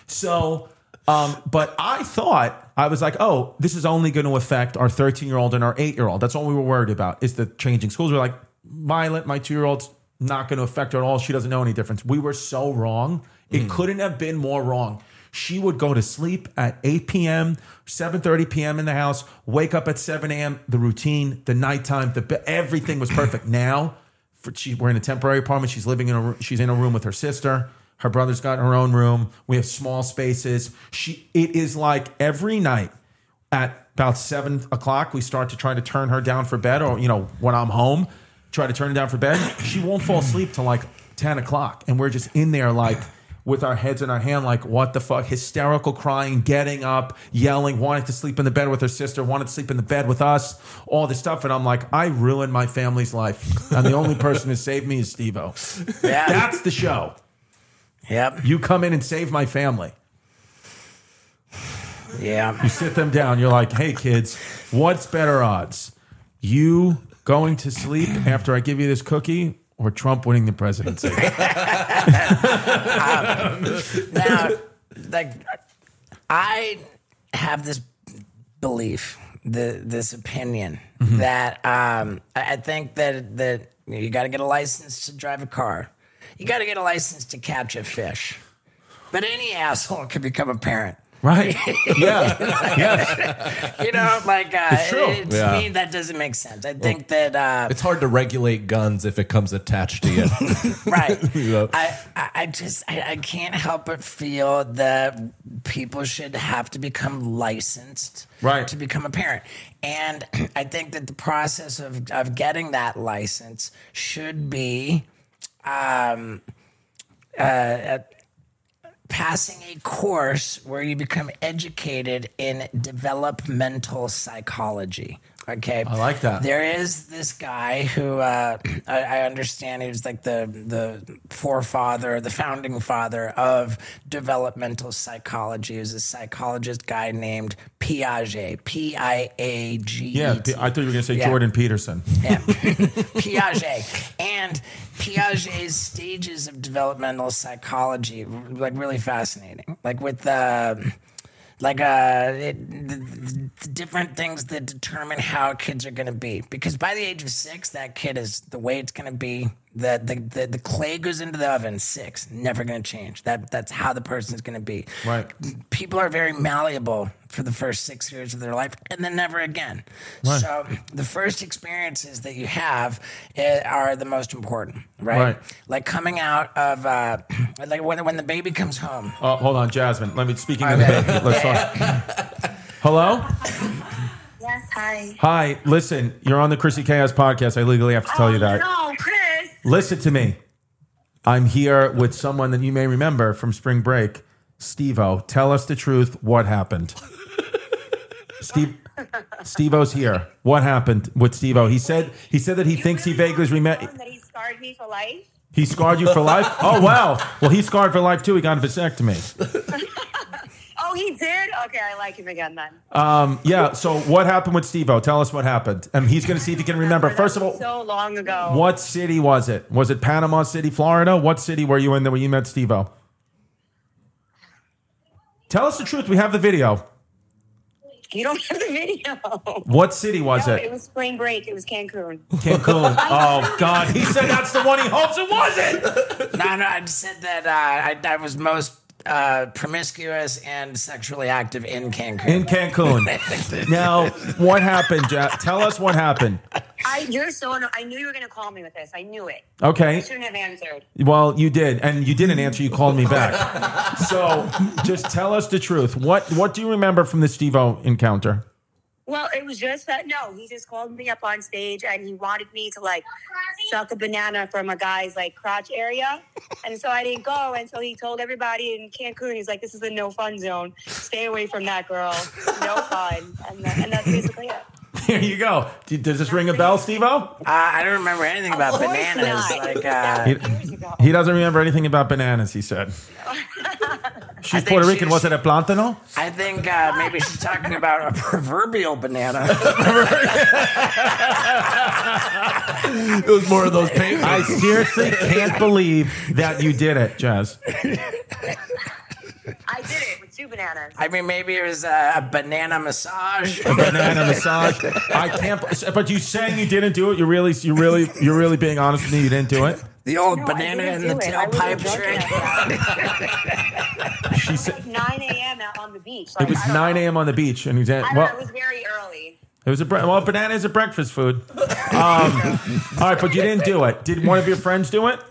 So, um, but I thought, I was like, oh, this is only going to affect our thirteen year old and our eight year old. That's all we were worried about, is the changing schools. We're like, Violet, my two year old's not going to affect her at all. She doesn't know any difference. We were so wrong. It couldn't have been more wrong. She would go to sleep at eight p.m., seven thirty p.m. in the house, wake up at seven a.m., the routine, the nighttime, the be- everything was perfect. Now, for, she, we're in a temporary apartment. She's living in a she's in a room with her sister. Her brother's got her own room. We have small spaces. She it is like every night at about seven o'clock, we start to try to turn her down for bed, or you know, when I'm home, try to turn her down for bed. She won't fall asleep till like ten o'clock, and we're just in there like with our heads in our hand, like, what the fuck? Hysterical crying, getting up, yelling, wanting to sleep in the bed with her sister, wanted to sleep in the bed with us, all this stuff. And I'm like, I ruined my family's life. And the only person who saved me is Steve-O. Yeah. That's the show. Yep. You come in and save my family. Yeah. You sit them down. You're like, hey, kids, what's better odds? You going to sleep after I give you this cookie, or Trump winning the presidency? Now, like, I have this belief, the, this opinion that um, I I think that that you got to get a license to drive a car, you got to get a license to catch a fish, but any asshole can become a parent. Right. Yeah. Yes. You know, like uh, It's true. it- to Yeah. me that doesn't make sense. I think that uh, It's hard to regulate guns if it comes attached to you. right. You know? I, I I just I, I can't help but feel that people should have to become licensed Right. to become a parent. And I think that the process of, of getting that license should be um, uh, passing a course where you become educated in developmental psychology. Okay, I like that. There is this guy who uh, I, I understand he was like the the forefather, the founding father of developmental psychology. He was a psychologist guy named Piaget, P I A G E T. Yeah. P- I thought you were going to say Yeah. Jordan Peterson. Yeah. Piaget. And Piaget's stages of developmental psychology, like really fascinating. Like with uh, like uh, it, the, the different things that determine how kids are going to be. Because by the age of six, that kid is the way it's going to be. The, the the the clay goes into the oven. Six, never going to change. That that's how the person's going to be. Right. People are very malleable for the first six years of their life, and then never again. Right. So the first experiences that you have uh, are the most important, right? Right. Like coming out of uh, like when when the baby comes home. Oh, hold on, Jasmine. Let me. Speaking of the Okay. baby, let's talk. Hello. Yes, hi. Hi. Listen, you're on the Chrissy Chaos podcast. I legally have to tell you that. No, Chris. Listen to me. I'm here with someone that you may remember from spring break, Steve-O. Tell us the truth. What happened? Steve Steve-O's here. What happened with Steve-O? He said he said that he You thinks really he vaguely want me to remember. tell him that he scarred me for life. He scarred you for life? Oh, wow. Well, he's scarred for life, too. He got a vasectomy. Oh, he did? Okay, I like him again then. Um, yeah, so what happened with Steve-O? Tell us what happened. And he's going to see if he can remember. First of all, So long ago. what city was it? Was it Panama City, Florida? What city were you in when you met Steve-O? Tell us the truth. We have the video. You don't have the video. What city was No, it? it was spring break. It was Cancun. Cancun. Oh, God. He said that's the one he hopes it wasn't. No, no, I just said that uh, I, I was most uh, promiscuous and sexually active in Cancun. In Cancun. Now, what happened, Jack? Tell us what happened. I, you're so. anno- I knew you were going to call me with this. I knew it. I Okay. shouldn't have answered. Well, you did, and you didn't answer. You called me back. So, just tell us the truth. What What do you remember from the Steve-O encounter? Well, it was just that. No, he just called me up on stage and he wanted me to like suck a banana from a guy's like crotch area, and so I didn't go. And so he told everybody in Cancun, he's like, "This is a no fun zone. Stay away from that girl. No fun." And, that, and that's basically it. Here you go. Do- Does this ring a bell, Steve-O? Uh, I don't remember anything about Of course bananas. not. Like, That uh, was years ago. He doesn't remember anything about bananas, he said. She's think Puerto she Rican. was- Was it a plátano? I think uh, maybe she's talking about a proverbial banana. It was more of those paper. I seriously can't believe that you did it, Jazz. I did it with two bananas. I mean, maybe it was a, a banana massage. Banana massage. I can't. But you saying you didn't do it? You really, you really, you're really being honest with me. You didn't do it. The old No, I banana didn't in the do it. I wasn't tailpipe drunk trick. enough. She said It was nine a.m. out on the beach. it was nine a.m. on the beach, and he's at. I don't Well, know, it was very early. it was a bre- well, banana is a breakfast food. Um, all right, but you didn't do it. Did one of your friends do it?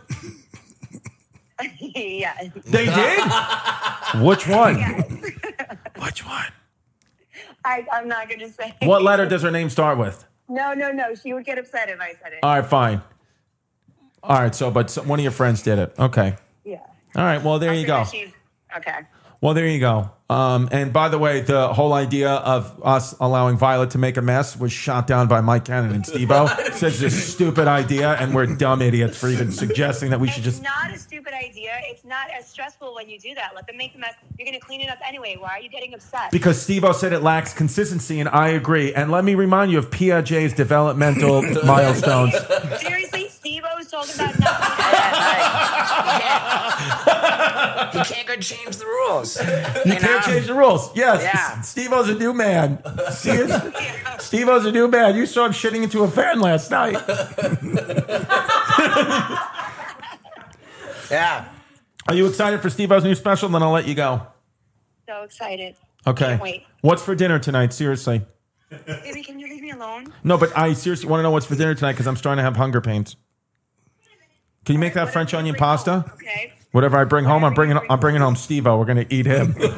Yeah. They did. Which one? Which one? I, I'm not going to say. What letter does her name start with? No, no, no. She would get upset if I said it. All right, fine. All right, so but so- one of your friends did it. Okay. Yeah. All right. Well, there you go. She's, okay. Well, there you go. Um, and by the way, the whole idea of us allowing Violet to make a mess was shot down by Mike Cannon and Steve-O. Says it's a stupid idea, and we're dumb idiots for even suggesting that we should It's just. not a stupid idea. It's not as stressful when you do that. Let them make the mess. You're going to clean it up anyway. Why are you getting upset? Because Steve-O said it lacks consistency, and I agree. And let me remind you of Piaget's developmental milestones. Seriously, Steve-O's talking about nothing. He can't go change the rules. You can't change the rules. Yes, Yeah. Steve-O's a new man. See it? Steve-O's a new man. You saw him shitting into a fan last night. Yeah. Are you excited for Steve-O's new special? Then I'll let you go. So excited. Okay. Can't wait. What's for dinner tonight? Seriously. Baby, can you leave me alone? No, but I seriously want to know what's for dinner tonight because I'm starting to have hunger pains. Can you make that Whatever French you onion bring pasta? home, Okay. Whatever I bring home, I'm bringing. Whatever you I'm bringing bring home Steve-O. We're gonna eat him. All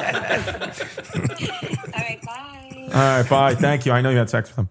right, bye. All right, bye. Thank you. I know you had sex with him.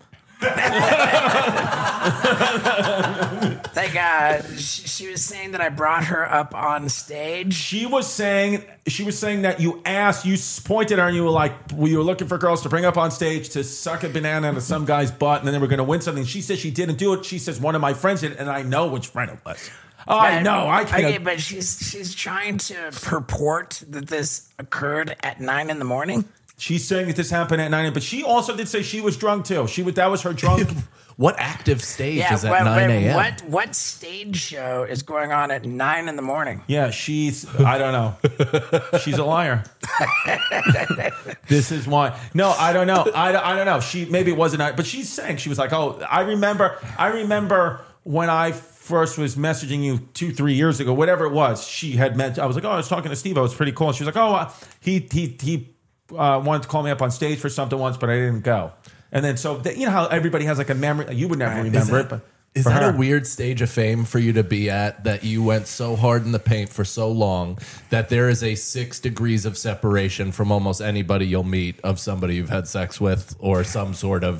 Like, uh, she, she was saying that I brought her up on stage. She was saying. She was saying that you asked. You pointed at her and you were like, well, you were looking for girls to bring up on stage to suck a banana into some guy's butt, and then they were gonna win something. She said she didn't do it. She says one of my friends did, and I know which friend it was. Oh, I But- know. I can't. Okay, but she's she's trying to purport that this occurred at nine in the morning. She's saying that this happened at nine, but she also did say she was drunk too. She was that was her drunk. What active stage Yeah, is at well, nine wait, a.m.? what what stage show is going on at nine in the morning? Yeah, she's. I don't know. She's a liar. This is why. No, I don't know. I, I don't know. She maybe it wasn't. But she's saying she was like, oh, I remember. I remember when I first was messaging you two, three years ago, whatever it was. She had met. I was like, oh, I was talking to Steve-O. It's pretty cool. She was like, oh, uh, he he he uh, wanted to call me up on stage for something once, but I didn't go. And then so the, you know how everybody has like a memory. You would never Is remember that- it, but. Is for that her. a weird stage of fame for you to be at, that you went so hard in the paint for so long that there is a six degrees of separation from almost anybody you'll meet of somebody you've had sex with or some sort of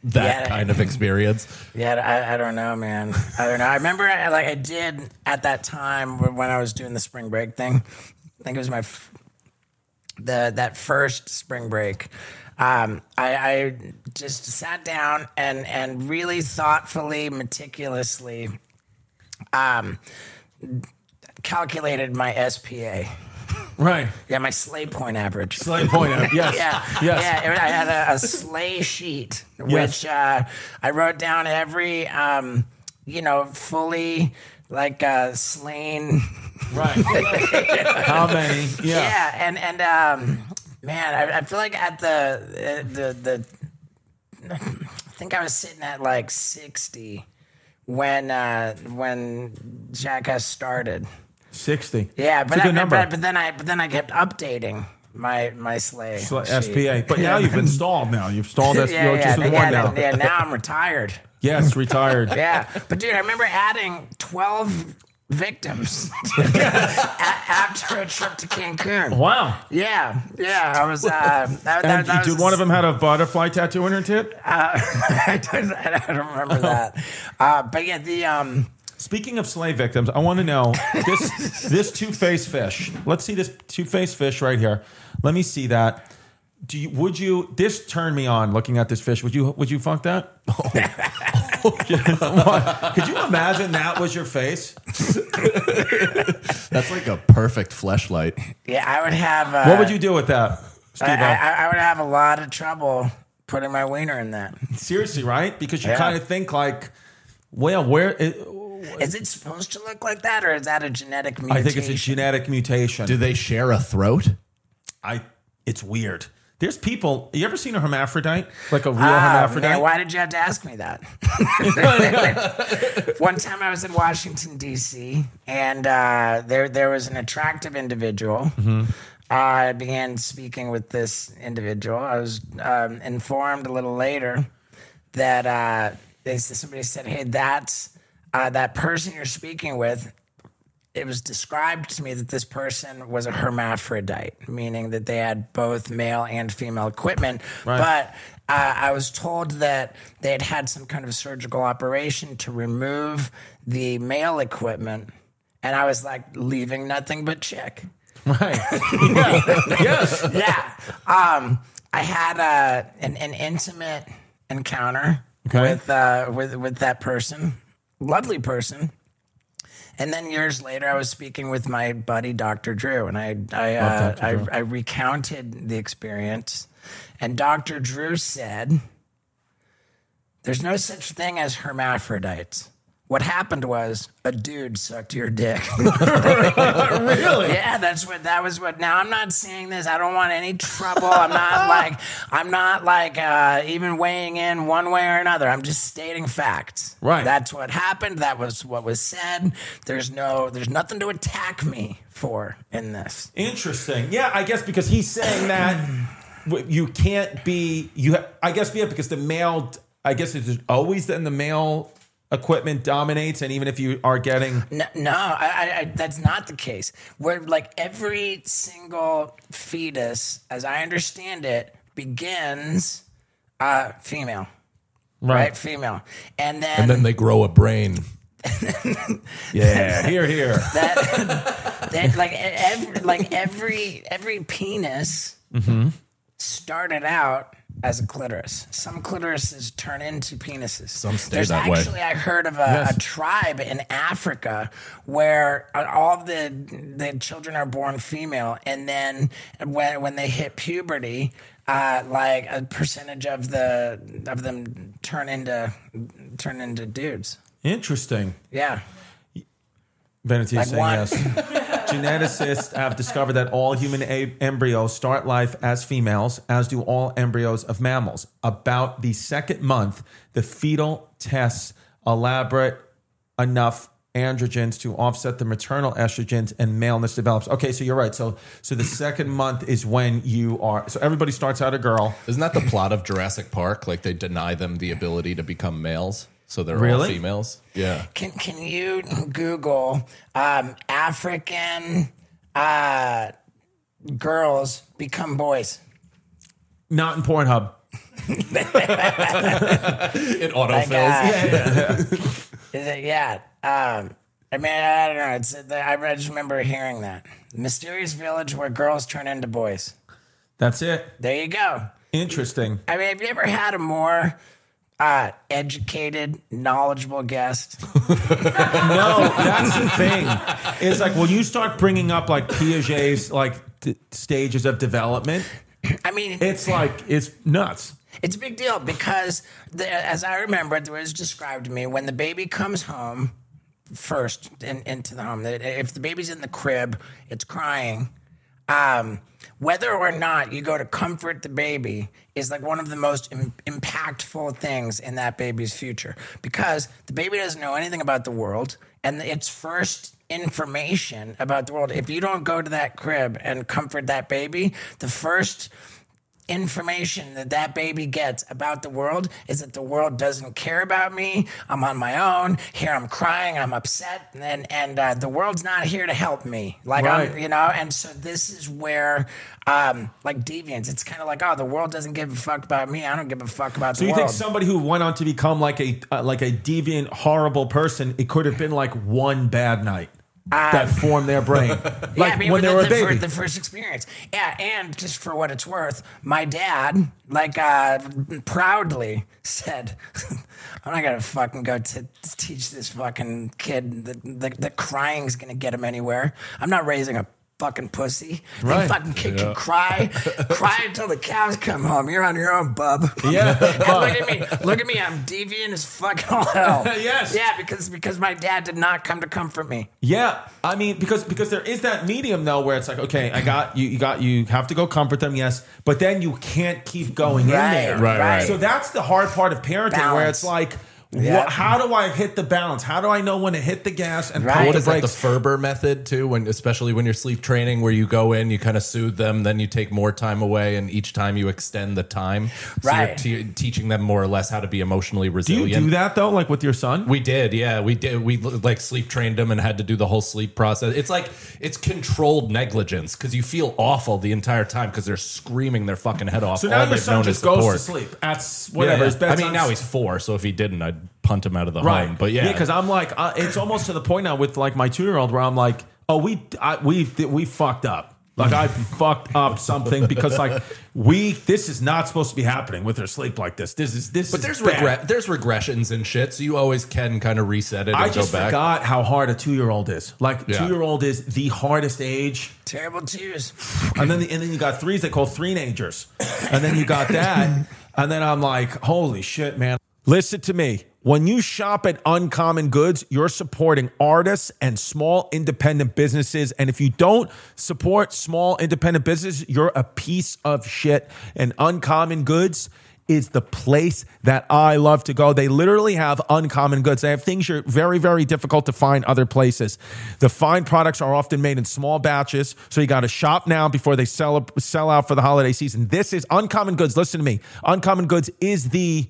that Yeah. kind of experience. Yeah, I, I don't know, man. I don't know. I remember, I, like, I did at that time when I was doing the spring break thing. I think it was my f- the that first spring break. Um, I, I just sat down and and really thoughtfully, meticulously, um, calculated my S P A. Right. Yeah, my sleigh point average. Slay point out. Yes. Yeah, Yes. yeah. it- I had a, a sleigh sheet, which uh, I wrote down every, um, you know, fully like uh, slain. Right. How many? Yeah. Yeah, and and um, man, I, I feel like at the the the, I think I was sitting at like sixty when uh, when Jackass started. sixty. Yeah, It's but a good I, number. but, but then I but then I kept updating my my sleigh Sl- sheet. S P A. But now you've installed now. You've installed S P A Yeah, yeah, just with yeah, one now. yeah, now I'm retired. Yes, retired. Yeah, but dude, I remember adding twelve victims a- after a trip to Cancun. Wow. Yeah, yeah, I was. Uh, that, that, And that did was, one of them had a butterfly tattoo in her tit? I, don't, I don't remember that. Uh, but yeah, the um, Speaking of slave victims, I want to know this this two-faced fish. Let's see this two-faced fish right here. Let me see that. Do you would you this turned me on looking at this fish. Would you would you fuck that? What? Could you imagine that was your face? That's like a perfect fleshlight. yeah, I would have. Uh, What would you do with that, I, Steve? I, I would have a lot of trouble putting my wiener in that. Seriously, right? Because you Yeah. kind of think like, well, where it, Is it supposed to look like that, or is that a genetic mutation? I think it's a genetic mutation. Do they share a throat? I it's weird. There's people. You ever seen a hermaphrodite? Like a real Oh, hermaphrodite? man, why did you have to ask me that? One time I was in Washington, D C, and uh, there there was an attractive individual. Mm-hmm. I began speaking with this individual. I was um, informed a little later that uh, they, somebody said, hey, that's uh, that person you're speaking with. It was described to me that this person was a hermaphrodite, meaning that they had both male and female equipment. Right. But uh, I was told that they had had some kind of surgical operation to remove the male equipment. And I was like, leaving nothing but chick. Right. Yeah. Yes. Yeah. Um, I had uh, an, an intimate encounter Okay. with, uh, with, with that person, lovely person. And then years later, I was speaking with my buddy, Doctor Drew, and I I, uh, Doctor Drew. I I recounted the experience, and Doctor Drew said, "There's no such thing as hermaphrodites. What happened was a dude sucked your dick." Really? Yeah, that's what that was. What now? I'm not saying this. I don't want any trouble. I'm not like I'm not like uh, even weighing in one way or another. I'm just stating facts. Right. That's what happened. That was what was said. There's no. There's nothing to attack me for in this. Interesting. Yeah, I guess because he's saying that w- you can't be you. Ha- I guess yeah, because the male. I guess it's always then the male equipment dominates, and even if you are getting No, no I, I, I, that's not the case. Where like every single fetus, as I understand it, begins uh, female, right. Female, and then And then they grow a brain. yeah, here, here. that, that like every like every every penis started out as a clitoris. Some clitorises turn into penises. Some stay There's that way. actually, I heard of a, Yes. a tribe in Africa where all of the the children are born female, and then when when they hit puberty, uh, like a percentage of the of them turn into turn into dudes. Interesting. Yeah. Vanity Like is saying one. yes. Geneticists have discovered that all human a- embryos start life as females, as do all embryos of mammals. About the second month, the fetal tests elaborate enough androgens to offset the maternal estrogens, and maleness develops. Okay, so you're right. So, so the second month is when you are. So everybody starts out a girl. Isn't that the plot of Jurassic Park? Like they deny them the ability to become males, so they're all Really? females. Yeah. Can can you Google um, African uh, girls become boys? Not in Pornhub. It autofills. Like, uh, Is it, yeah. Um, I mean, I don't know. It's I just remember hearing that. Mysterious village where girls turn into boys. That's it. There you go. Interesting. I mean, have you ever had a more uh, educated, knowledgeable guest? No, that's the thing. It's like when you start bringing up like Piaget's like t- stages of development, I mean, it's like it's nuts. it's a big deal because, the, as I remember, it was described to me when the baby comes home first in, into the home. that If the baby's in the crib, it's crying. Um, whether or not you go to comfort the baby is like one of the most Im- impactful things in that baby's future because the baby doesn't know anything about the world and its first information about the world. If you don't go to that crib and comfort that baby, the first information that that baby gets about the world is that the world doesn't care about me. I'm on my own. Here I'm crying. I'm upset, and and uh, the world's not here to help me. Like Right. I'm, you know. And so this is where, um, like deviance, it's kind of like, oh, the world doesn't give a fuck about me. I don't give a fuck about So the you world. think somebody who went on to become like a uh, like a deviant, horrible person, it could have been like one bad night that formed their brain, like yeah, I mean, when the, they were a the, baby. fir- the first experience. Yeah, and just for what it's worth, my dad, like, uh, proudly said, I'm not gonna fucking go to teach this fucking kid that, that, that crying's gonna get him anywhere. I'm not raising a fucking pussy. Right. That fucking kid can cry, cry until the cows come home. You're on your own, bub. Yeah. And look at me. Look at me. I'm deviant as fucking all hell. Yes. Yeah, because because my dad did not come to comfort me. Yeah, I mean, because because there is that medium though, where it's like, okay, I got you, you got you have to go comfort them, yes, but then you can't keep going Right, in there, Right, right. So that's the hard part of parenting, where Balance. it's like, Yeah. wha- how do I hit the balance? How do I know when to hit the gas and Right. pump What the is that, the brakes? Ferber method too? When especially when you're sleep training, where you go in, you kind of soothe them, then you take more time away, and each time you extend the time. So Right. you're te- teaching them more or less how to be emotionally Do resilient. you do that though, like with your son? We did, yeah, we did. We like sleep trained him and had to do the whole sleep process. It's like it's controlled negligence because you feel awful the entire time because they're screaming their fucking head off. So all now your they've son known just is goes support. to sleep at s- whatever Yeah, his I bedtime. mean, now he's four, so if he didn't, I'd punt him out of the right, home. But yeah, because I'm like, uh, it's almost to the point now with like my two year old where I'm like, oh, we I, we we fucked up. Like I fucked up something because like we this is not supposed to be happening with her sleep like this. This is this. But is there's bad. regret, there's regressions and shit, so you always can kind of reset it and I go just back. forgot how hard a two year old is. Like Yeah. two year old is the hardest age, Terrible twos. and then and then you got threes they call three-nagers, and then you got that, and then I'm like, holy shit, man. Listen to me. When you shop at Uncommon Goods, you're supporting artists and small independent businesses. And if you don't support small independent businesses, you're a piece of shit. And Uncommon Goods is the place that I love to go. They literally have Uncommon Goods. They have things you're very, very difficult to find other places. The fine products are often made in small batches, so you got to shop now before they sell sell out for the holiday season. This is Uncommon Goods. Listen to me. Uncommon Goods is the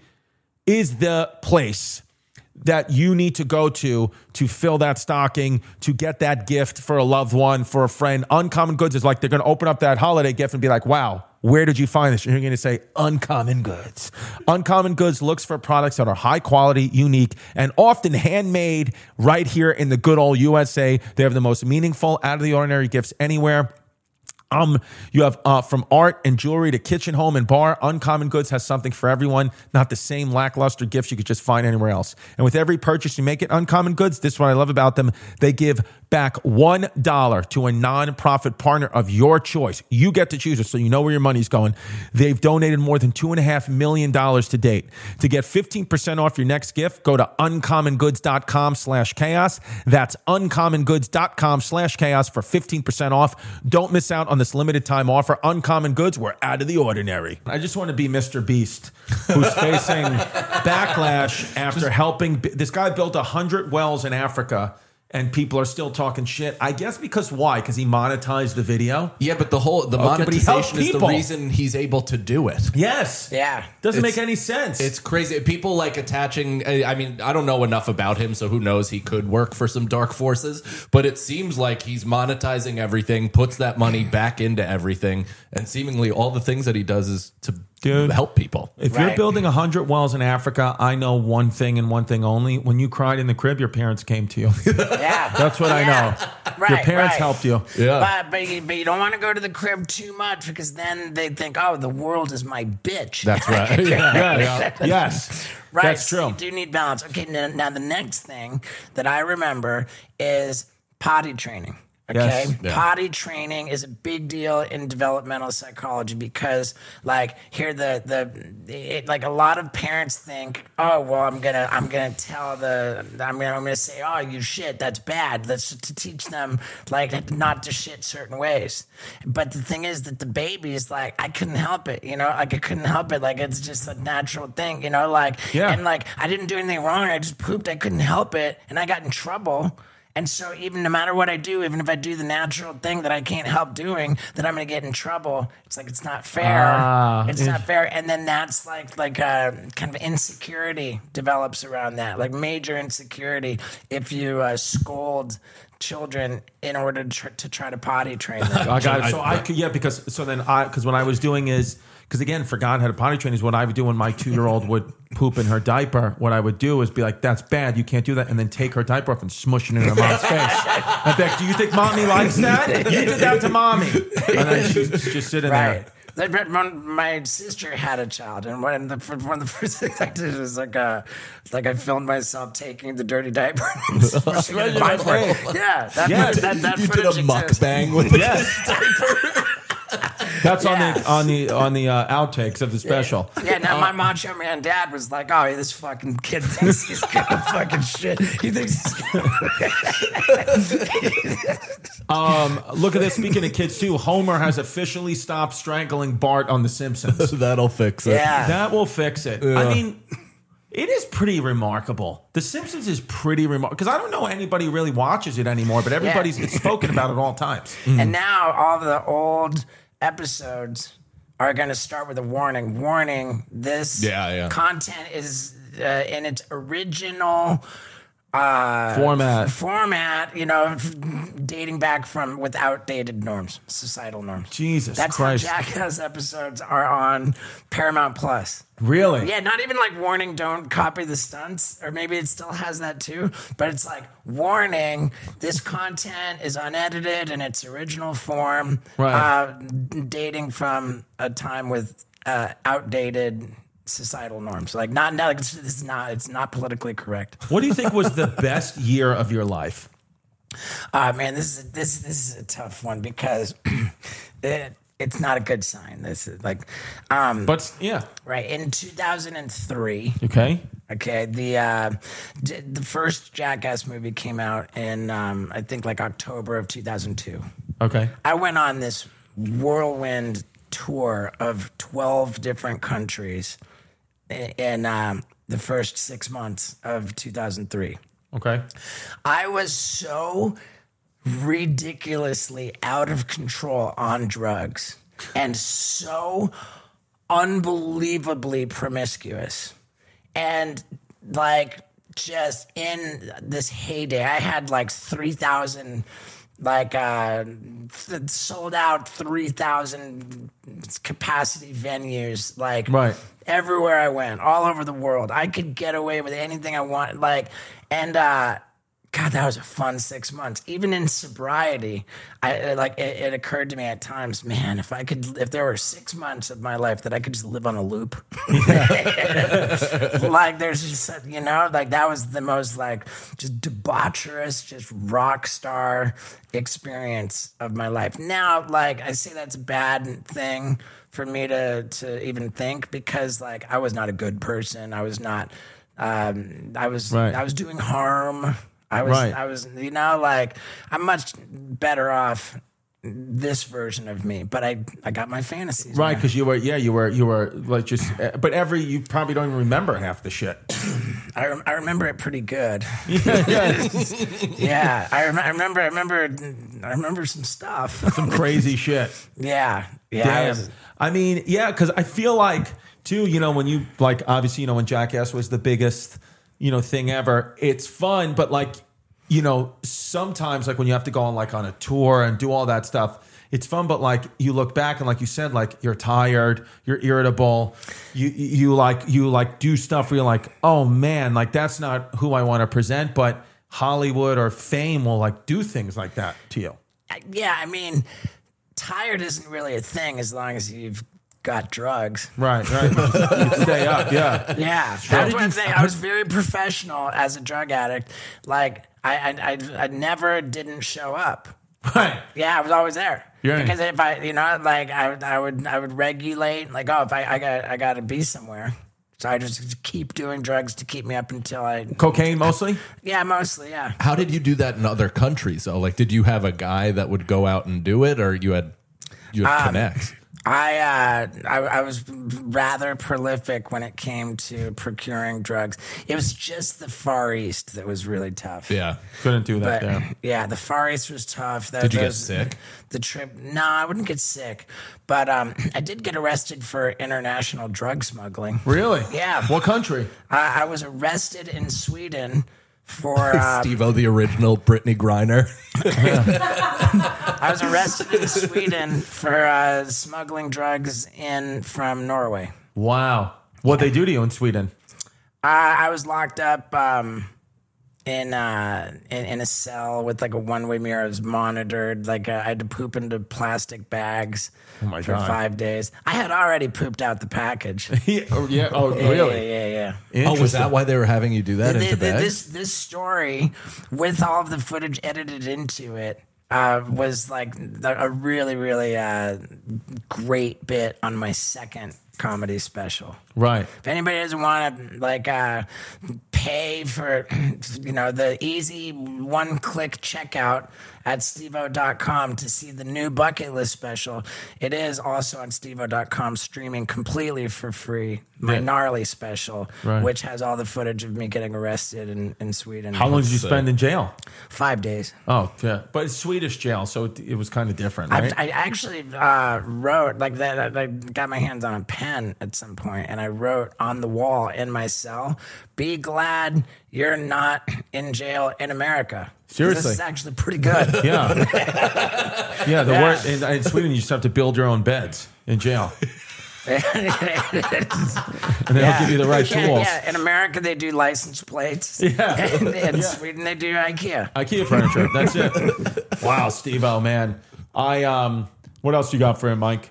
is the place that you need to go to to fill that stocking, to get that gift for a loved one, for a friend. Uncommon Goods is like they're going to open up that holiday gift and be like, wow, where did you find this? And you're going to say Uncommon Goods. Uncommon Goods looks for products that are high quality, unique, and often handmade right here in the good old U S A. They have the most meaningful, out of the ordinary gifts anywhere. Um, you have uh, from art and jewelry to kitchen, home, and bar. Uncommon Goods has something for everyone. Not the same lackluster gifts you could just find anywhere else. And with every purchase you make at Uncommon Goods, this is what I love about them. They give back one dollar to a nonprofit partner of your choice. You get to choose it, so you know where your money's going. They've donated more than two and a half million dollars to date. To get fifteen percent off your next gift, go to uncommongoods.com slash chaos. That's uncommongoods.com slash chaos for fifteen percent off. Don't miss out on this limited time offer. Uncommon Goods, we're out of the ordinary. I just want to be Mister Beast, who's facing backlash after helping. This guy built one hundred wells in Africa, and people are still talking shit. I guess because why? Because he monetized the video? Yeah, but the whole the Okay, but he helped monetization is the people. reason he's able to do it. Yes. Yeah. Doesn't It's- make any sense. It's crazy. People like attaching. I mean, I don't know enough about him, so who knows? He could work for some dark forces, but it seems like he's monetizing everything, puts that money back into everything, and seemingly all the things that he does is to Dude. help people. If you're Right. building one hundred wells in Africa, I know one thing and one thing only. When you cried in the crib, your parents came to you. Yeah. That's what I Yeah. know. Right, Your parents right. helped you. Yeah. But, but, you, but you don't want to go to the crib too much because then they think, oh, the world is my bitch. That's right. Yeah. Yes. Yes. Right. That's so true. you do need balance. Okay, now, now the next thing that I remember is potty training. Okay, Yes. Yeah. potty training is a big deal in developmental psychology because, like, here the the it, like a lot of parents think, oh well, I'm gonna I'm gonna tell the I'm gonna I'm gonna say, oh you shit, that's bad. That's to teach them like not to shit certain ways. But the thing is that the baby is like, I couldn't help it, you know, like I couldn't help it, like it's just a natural thing, you know, like Yeah. and like I didn't do anything wrong, I just pooped, I couldn't help it, and I got in trouble. And so even no matter what I do, even if I do the natural thing that I can't help doing, that I'm going to get in trouble. It's like, it's not fair. Ah, it's not fair. And then that's like, like a kind of insecurity develops around that, like major insecurity if you uh, scold children in order to, tr- to try to potty train them. I got it. So I, could, yeah, because so then I, because what I was doing is, because again, forgot how to potty train is what I would do when my two year old would poop in her diaper. What I would do is be like, that's bad, you can't do that, and then take her diaper off and smush it in her mom's face. I bet, do you think mommy likes that? You did that to mommy. And then she's just sitting Right. there. Like, when my sister had a child, and one of the one of the first things I did was like, uh, like I filmed myself taking the dirty diaper. and smushing it in my face. Yeah, that, Yes. that, that You did a footage exists. mukbang with the Yes. That's on the Yes. on the on the uh, outtakes of the special. Yeah, now my macho man dad was like, "Oh, this fucking kid thinks he's gonna fucking shit. He thinks he's gonna." Um, look at this. Speaking of kids too, Homer has officially stopped strangling Bart on The Simpsons. That'll fix it. Yeah. That will fix it. I mean, it is pretty remarkable. The Simpsons is pretty remarkable because I don't know anybody really watches it anymore, but everybody's it's spoken about at all times. And now all the old episodes are going to start with a warning. Warning: this Yeah, yeah. content is uh, in its original uh, Format. format, you know, f- dating back from with outdated norms, societal norms. Jesus That's Christ. how Jackass episodes are on Paramount Plus. Really? Yeah, not even like warning, don't copy the stunts, or maybe it still has that too, but it's like warning, this content is unedited in its original form, Right. uh, dating from a time with uh, outdated societal norms. Like not, not like it's, it's not, it's not politically correct. What do you think was the best year of your life? Uh, man, this is this this is a tough one because it, it's not a good sign. This is like, um, But yeah. right in two thousand three. Okay. Okay, the uh, d- the first Jackass movie came out in um, I think like October of two thousand two. Okay. I went on this whirlwind tour of twelve different countries in, in um, the first six months of two thousand three. Okay. I was so ridiculously out of control on drugs and so unbelievably promiscuous. And like just in this heyday, I had like three thousand like uh th- sold out three thousand capacity venues, like Right. everywhere I went, all over the world. I could get away with anything I wanted. Like, and uh, God, that was a fun six months. Even in sobriety, I I- like it, it occurred to me at times, man, if I could, if there were six months of my life that I could just live on a loop, like there's just, you know, like that was the most like just debaucherous, just rock star experience of my life. Now, like I say, that's a bad thing for me to to even think because like I was not a good person. I was not. Um, I was. Right. I was doing harm. I was. Right. I was. You know, like I'm much better off this version of me. But I. I got my fantasies. Right, man. because you were, yeah, you were, you were like just, uh, but every, you probably don't even remember half the shit. I, rem- I remember it pretty good. yeah, yeah. Yeah, I, rem- I remember. I remember. I remember some stuff. Some crazy shit. Yeah. Yeah. I Damn. was- I mean, yeah, because I feel like too, you know, when you like, obviously, you know, when Jackass was the biggest, you know, thing ever, it's fun, but like, you know, sometimes like when you have to go on like on a tour and do all that stuff, it's fun, but like you look back and like you said, like you're tired, you're irritable, you you like you like do stuff where you're like, oh man, like that's not who I want to present, but Hollywood or fame will like do things like that to you. Yeah, I mean, tired isn't really a thing as long as you've got drugs. Right, right. You stay up, yeah. Yeah, that's one thing. I was very professional as a drug addict. Like I, I, I, I never didn't show up. Right. Yeah, I was always there. Yeah. Because if I, you know, like I, I would, I would regulate. Like, oh, if I, I got, I got to be somewhere. So I just keep doing drugs to keep me up until I. Cocaine mostly? Yeah, mostly. Yeah. How did you do that in other countries? though? Like, did you have a guy that would go out and do it, or you had you had um, connects? I, uh, I I was rather prolific when it came to procuring drugs. It was just the Far East that was really tough. Yeah, couldn't do that but, there. Yeah, the Far East was tough. That, did you those, get sick? The trip? No, I wouldn't get sick, but um, I did get arrested for international drug smuggling. Really? Yeah. What country? I, I was arrested in Sweden. For um, Steve-O, the original Brittany Griner. I was arrested in Sweden for uh, smuggling drugs in from Norway. Wow. What'd they do to you in Sweden? Uh, I was locked up um, in, uh, in in a cell with like a one-way mirror. I was monitored. Like uh, I had to poop into plastic bags oh my for God. five days. I had already pooped out the package. yeah. Oh, yeah. Oh, Yeah, really? Yeah, yeah, yeah. Oh, was that why they were having you do that The- into the- bed? This this story, with all of the footage edited into it, uh, was like a really, really uh, great bit on my second comedy special. Right. If anybody doesn't want to like uh, pay for, you know, the easy one-click checkout at steve o dot com to see the new Bucket List special, it is also on steve o dot com streaming completely for free. My Yeah. gnarly special, Right. which has all the footage of me getting arrested in, in Sweden. How long did you spend in jail? Five days. Oh, yeah. But it's Swedish jail, so it, it was kind of different, right? I, I actually uh, wrote like that. I got my hands on a pen at some point, and I wrote on the wall in my cell, "Be glad you're not in jail in America." Seriously. This is actually pretty good. yeah. yeah. The Yeah. word in, in Sweden, you just have to build your own beds in jail. And they'll give you the right yeah, tools. Yeah, in America they do license plates. Yeah. And in Sweden they do IKEA. IKEA furniture. That's it. Wow, Steve-O, man. I um what else you got for him, Mike?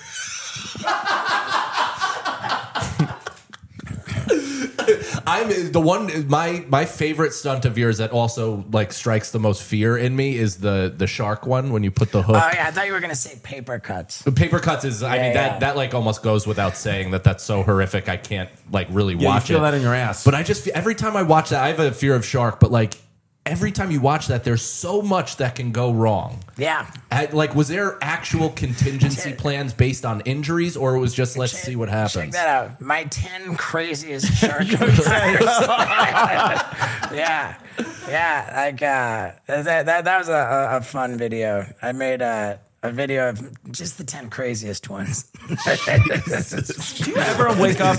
I'm the one. My my favorite stunt of yours that also like strikes the most fear in me is the the shark one when you put the hook. Oh yeah, I thought you were gonna say paper cuts. The paper cuts is. I Yeah, mean yeah. that that like almost goes without saying that that's so horrific. I can't like really Yeah, watch you feel it. that in your ass. But I just every time I watch that, I have a fear of shark. But like every time you watch that, there's so much that can go wrong. Yeah. I- like, was there actual contingency plans based on injuries, or it was just let's see what happens? Check that out. My ten craziest shark Yeah. Yeah. Like, uh, that, that, that was a, a fun video. I made a, a video of just the ten craziest ones. Do you ever wake up?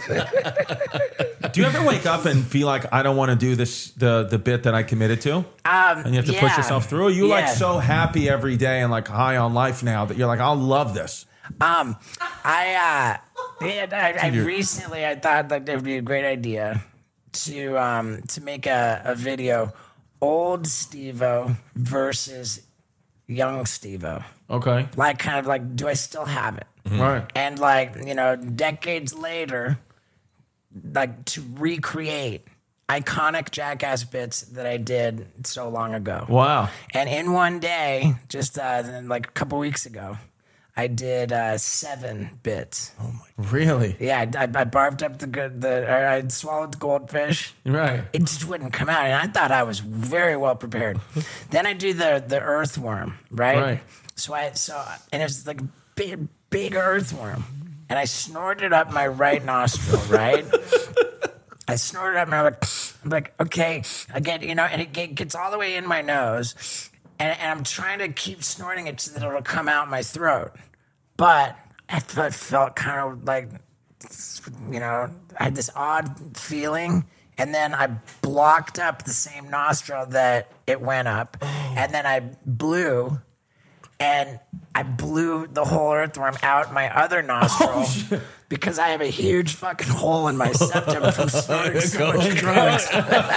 Do you ever wake up and be like, I don't want to do this the the bit that I committed to, Um, and you have to yeah. push yourself through? Are you like Yeah. so happy every day and like high on life now that you're like, I'll love this? Um, I, uh, yeah, I, I recently I thought that it would be a great idea to um to make a, a video, old Steve-O versus young Steve-O. Okay, Like, kind of like, do I still have it? right. And like, you know, decades later, like to recreate iconic Jackass bits that I did so long ago. Wow. And in one day, just uh, like a couple weeks ago, I did uh, seven bits. Oh my! Really? Yeah, I, I, I barfed up the good, the or I swallowed the goldfish. Right. It just wouldn't come out, and I thought I was very well prepared. Then I do the the earthworm, right? Right. So I so and it was like a big big earthworm, and I snorted up my right nostril, right? I snorted up, and I'm like, I'm like, okay, again, you know, and it get- gets all the way in my nose, and, and I'm trying to keep snorting it so that it'll come out my throat, but I felt, felt kind of like, you know, I had this odd feeling, and then I blocked up the same nostril that it went up, and then I blew, and I blew the whole earthworm out my other nostril because I have a huge fucking hole in my septum from snorting so much drugs.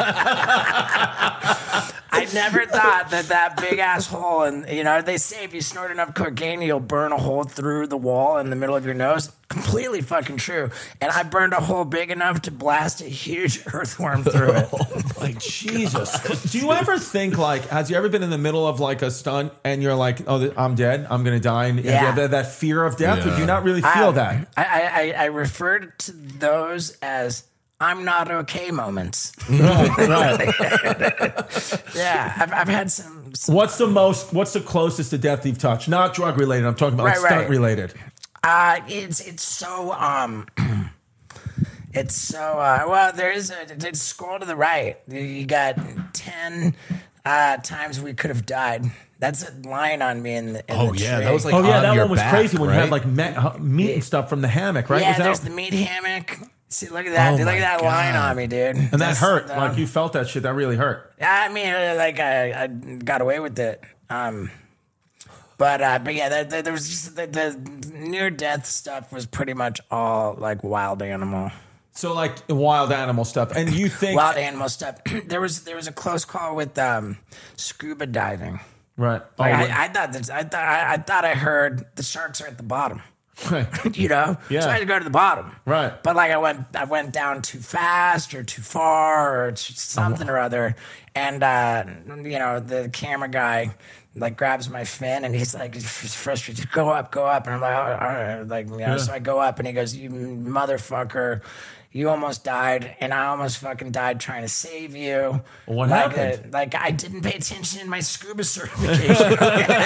I never thought that that big ass hole, and you know, they say if you snort enough cocaine, you'll burn a hole through the wall in the middle of your nose. Completely fucking true. And I burned a hole big enough to blast a huge earthworm through it. Oh my Jesus. Do you ever think, like, has you ever been in the middle of like a stunt and you're like, oh, I'm dead, I'm going to die? And Yeah. you have that, that fear of death? Yeah. Or do you not really feel I, that? I, I, I referred to those as I'm not okay moments. Right, right. Yeah, I've, I've had some. some What's the most, what's the closest to death you've touched? Not drug related, I'm talking about like Right, stunt right. related. Uh, it's it's so um, it's so uh. Well, there is a it's scroll to the right. You got ten uh, times we could have died. That's a line on me in the. In Oh the yeah, tree. that was like Oh yeah, on that your one was back, crazy when you right? had like me- meat and stuff from the hammock, right? Yeah, Was that- there's the meat hammock. See, look at that. Oh dude, look my at that line God. on me, dude. and that That's- hurt. um, Like you felt that shit. That really hurt. I mean, uh, like I, I got away with it. Um, but uh, but yeah, there, there, there was just the, the near death stuff was pretty much all like wild animal, So like wild animal stuff. And you think wild animal stuff. there was there was a close call with um, scuba diving. right? Oh, Like, right. I, I thought that, I thought I, I thought I heard the sharks are at the bottom. You know, Yeah. so I had to go to the bottom, Right. But like I went, I went down too fast or too far or t- something or other, and uh, you know the camera guy like grabs my fin and he's like he's frustrated, go up, go up, and I'm like, all right, like you know, so I go up and he goes, you motherfucker. You almost died, and I almost fucking died trying to save you. What like, happened? Uh, like I didn't pay attention in my scuba certification.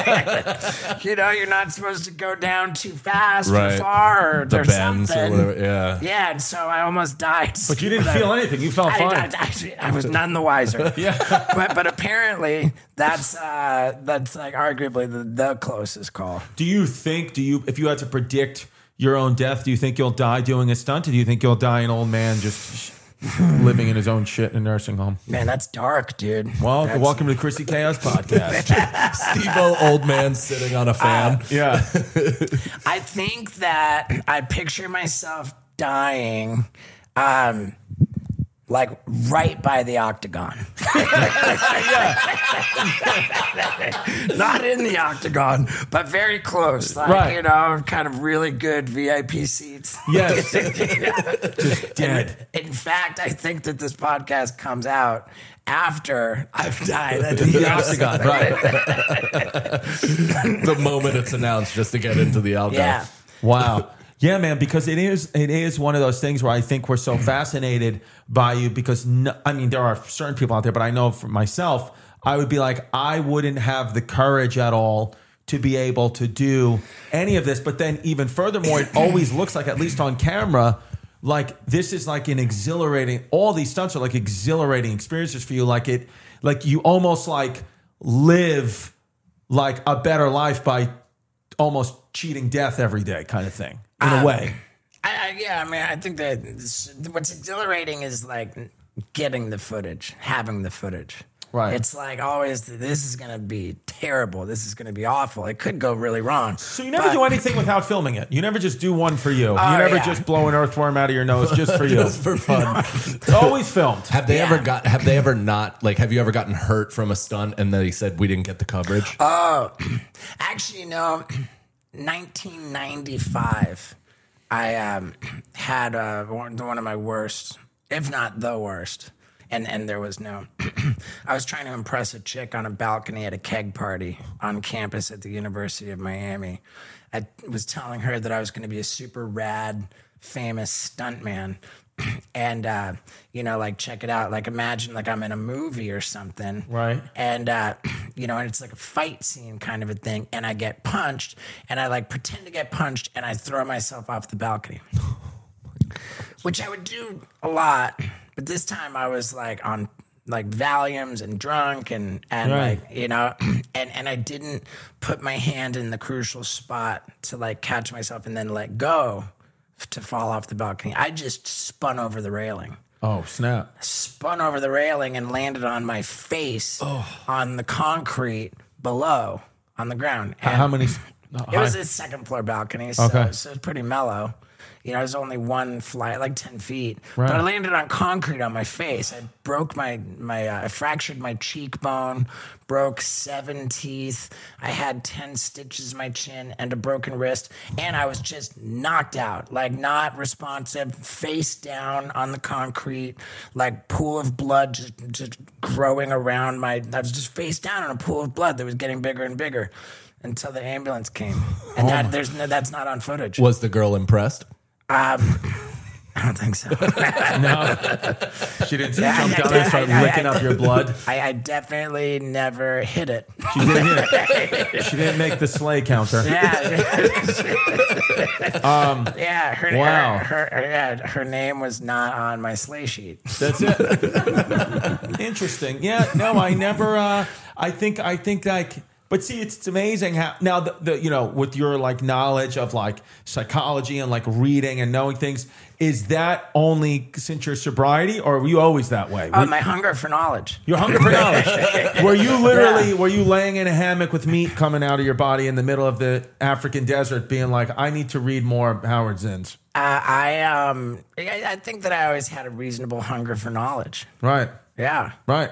You know, you're not supposed to go down too fast Right. or far or, The or bends or something. whatever, yeah. Yeah, and so I almost died. But you didn't I- feel anything. You felt I, fine. I, I, I was none the wiser. Yeah. But but apparently that's uh, that's like arguably the, the closest call. Do you think, do you, if you had to predict your own death, do you think you'll die doing a stunt? Or do you think you'll die an old man just living in his own shit in a nursing home? Man, that's dark, dude. Well, That's- welcome to the Chrissy Chaos podcast. Steve-O, old man sitting on a fan. Yeah. I think that I picture myself dying, um, like right by the octagon. Not in the octagon, but very close. Like, Right. you know, kind of really good V I P seats. Yes. Just dead. In fact, I think that this podcast comes out after I've died at the The octagon, right. The moment it's announced, just to get into the algo. Yeah. Wow. Yeah, man, because it is it is one of those things where I think we're so fascinated by you because, no, I mean, there are certain people out there, but I know for myself, I would be like, I wouldn't have the courage at all to be able to do any of this. But then even furthermore, it always looks like, at least on camera, like this is like an exhilarating, all these stunts are like exhilarating experiences for you. Like it, like you almost like live like a better life by almost cheating death every day kind of thing in a Um, way. I, I, yeah, I mean, I think that this- what's exhilarating is like getting the footage, having the footage. Right. It's like always, this is going to be terrible. This is going to be awful. It could go really wrong. So you never But- do anything without filming it. You never just do one for you. Oh, you never yeah. just blow an earthworm out of your nose just for you. Just for fun. It's always filmed. Have they Yeah. ever got? Have they ever not? Like, have you ever gotten hurt from a stunt and they said we didn't get the coverage? Oh, actually, no. nineteen ninety-five, I um, had uh, one, one of my worst, if not the worst. And and there was no. I was trying to impress a chick on a balcony at a keg party on campus at the University of Miami. I was telling her that I was going to be a super rad, famous stuntman. And, uh, you know, like, check it out. Like, imagine, like, I'm in a movie or something. Right. And, uh, you know, and it's like a fight scene kind of a thing. And I get punched, and I, like, pretend to get punched, and I throw myself off the balcony. Which I would do a lot. But this time I was, like, on, like, Valiums and drunk and, and Right. like, you know, and, and I didn't put my hand in the crucial spot to, like, catch myself and then let go to fall off the balcony. I just spun over the railing. Oh, snap. Spun over the railing and landed on my face Oh. on the concrete below. on the ground. How- And How many? It was a second floor balcony, so, Okay. so it was pretty mellow. You know, it was only one flight, like ten feet. Right. But I landed on concrete on my face. I broke my, my uh, I fractured my cheekbone, broke seven teeth. I had ten stitches in my chin and a broken wrist. And I was just knocked out, like not responsive, face down on the concrete, like pool of blood just, just growing around my, I was just face down in a pool of blood that was getting bigger and bigger until the ambulance came. And that, there's no, that's not on footage. Was the girl impressed? Um, I don't think so. No, she didn't Yeah, jump I- down there and start I- I- licking I- up your blood. I, I definitely never hit it. She didn't hit it. She didn't make the sleigh counter. Yeah. um, yeah. Her, Wow. Her, her, yeah. Her name was not on my sleigh sheet. That's it. Interesting. Yeah. No, I never. Uh, I think. I think like. But see, it's, it's amazing how now the, the you know with your like knowledge of like psychology and like reading and knowing things, is that only since your sobriety, or were you always that way? Oh, Were- my hunger for knowledge. Your hunger for knowledge. Were you literally, were you laying in a hammock with meat coming out of your body in the middle of the African desert being like, I need to read more Howard Zins? Uh, I um, I, I think that I always had a reasonable hunger for knowledge. Right. Yeah. Right.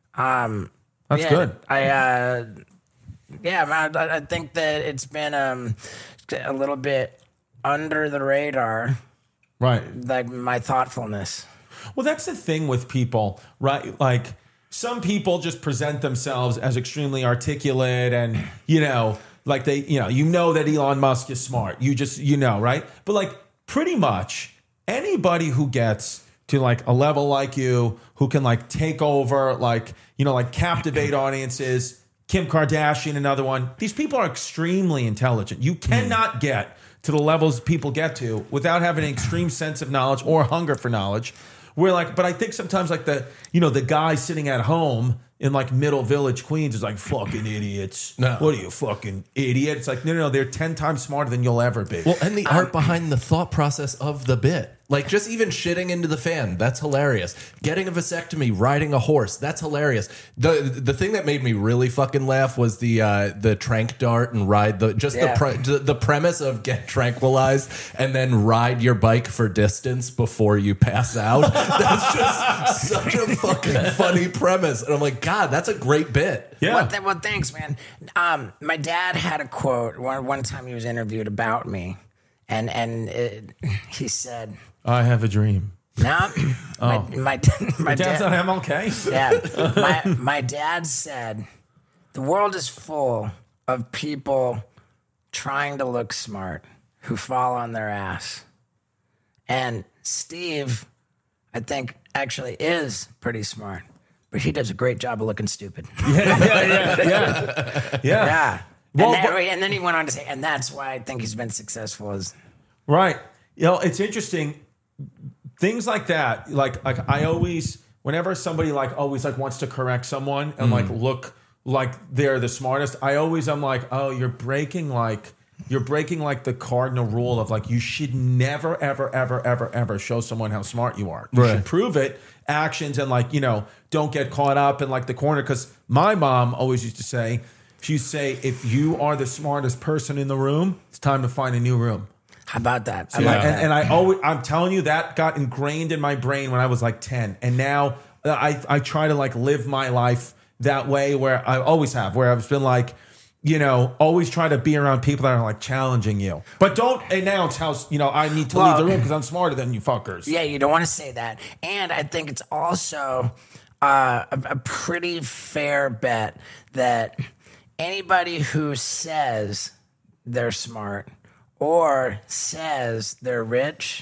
Um, That's yeah, good. I, uh, yeah, man, I, I think that it's been um, a little bit under the radar, Right. like my thoughtfulness. Well, that's the thing with people, right? Like some people just present themselves as extremely articulate and, you know, like they, you know, you know that Elon Musk is smart. You just, you know, right? But like pretty much anybody who gets to like a level like you, who can like take over, like, you know, like captivate audiences, Kim Kardashian, another one. These people are extremely intelligent. You cannot get to the levels people get to without having an extreme sense of knowledge or hunger for knowledge. We're like, but I think sometimes like the, you know, the guy sitting at home in like Middle Village, Queens is like, fucking idiots. No. What are you, fucking idiot? It's like, no, no, no, they're ten times smarter than you'll ever be. Well, and the art behind the thought process of the bit. Like just even shitting into the fan, that's hilarious. Getting a vasectomy, riding a horse, that's hilarious. The the thing that made me really fucking laugh was the uh, the trank dart and ride the just Yeah. the pre- the the premise of get tranquilized and then ride your bike for distance before you pass out. That's just such a fucking funny premise. And I'm like, God, that's a great bit. Yeah. Well, th- well thanks, man. Um, my dad had a quote one, one time he was interviewed about me, and and it, he said, I have a dream. "No, my my, my Dad's dad, not M L K? yeah, my my dad said, the world is full of people trying to look smart who fall on their ass, and Steve, I think, actually is pretty smart." But he does a great job of looking stupid. Yeah, yeah, yeah, yeah. Yeah. Yeah. Well, and, that, but- and then he went on to say, and that's why I think he's been successful. Is Right. You know, it's interesting. Things like that, like like I always, whenever somebody like always like wants to correct someone and like look like they're the smartest, I always I'm like, oh, you're breaking like you're breaking like the cardinal rule of like you should never ever ever ever ever show someone how smart you are. You Right. should prove it, actions, and like you know, don't get caught up in like the corner. Because my mom always used to say, she used to say, if you are the smartest person in the room, it's time to find a new room. how about that? I Yeah. like And, that. and I always, I'm telling you, that got ingrained in my brain when I was like ten. And now I, I try to like live my life that way where I always have, where I've been like, you know, always try to be around people that are like challenging you. But don't announce how, you know, I need to Well, leave the room because I'm smarter than you fuckers. Yeah, you don't want to say that. And I think it's also uh, a, a pretty fair bet that anybody who says they're smart or says they're rich,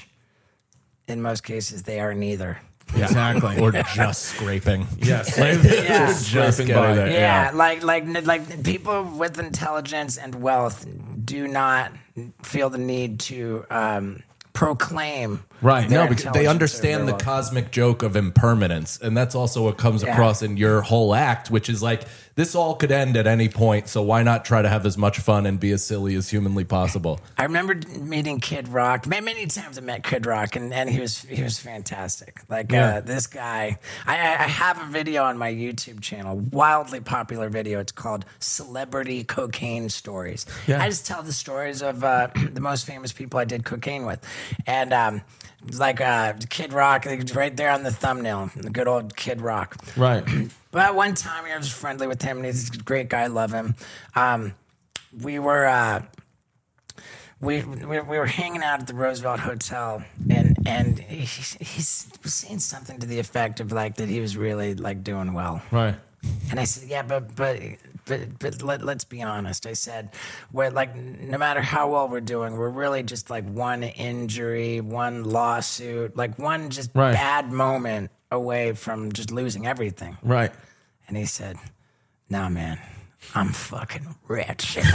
in most cases, they are neither. Exactly. Or just scraping. Yes. Yeah. Just Scraping getting by. there. Yeah, like like like people with intelligence and wealth do not feel the need to um, proclaim Right. No, their because they intelligence understand or the their cosmic joke of impermanence, and that's also what comes Yeah. across in your whole act, which is like, this all could end at any point, so why not try to have as much fun and be as silly as humanly possible? I remember meeting Kid Rock. Many, many times I met Kid Rock, and, and he was he was fantastic. Like Yeah. uh, this guy, I, I I have a video on my YouTube channel, wildly popular video. It's called Celebrity Cocaine Stories. Yeah. I just tell the stories of uh, the most famous people I did cocaine with, and um, like uh, Kid Rock, it's right there on the thumbnail, the good old Kid Rock. Right. But one time I was friendly with him, and he's a great guy. I love him. Um, we were uh, we, we we were hanging out at the Roosevelt Hotel, and and he, he was saying something to the effect of like that he was really like doing well. Right. And I said, yeah, but but but but let, let's be honest. I said, we're like, no matter how well we're doing, we're really just like one injury, one lawsuit, like one just Right. bad moment away from just losing everything. Right. And he said, nah, man, I'm fucking rich. And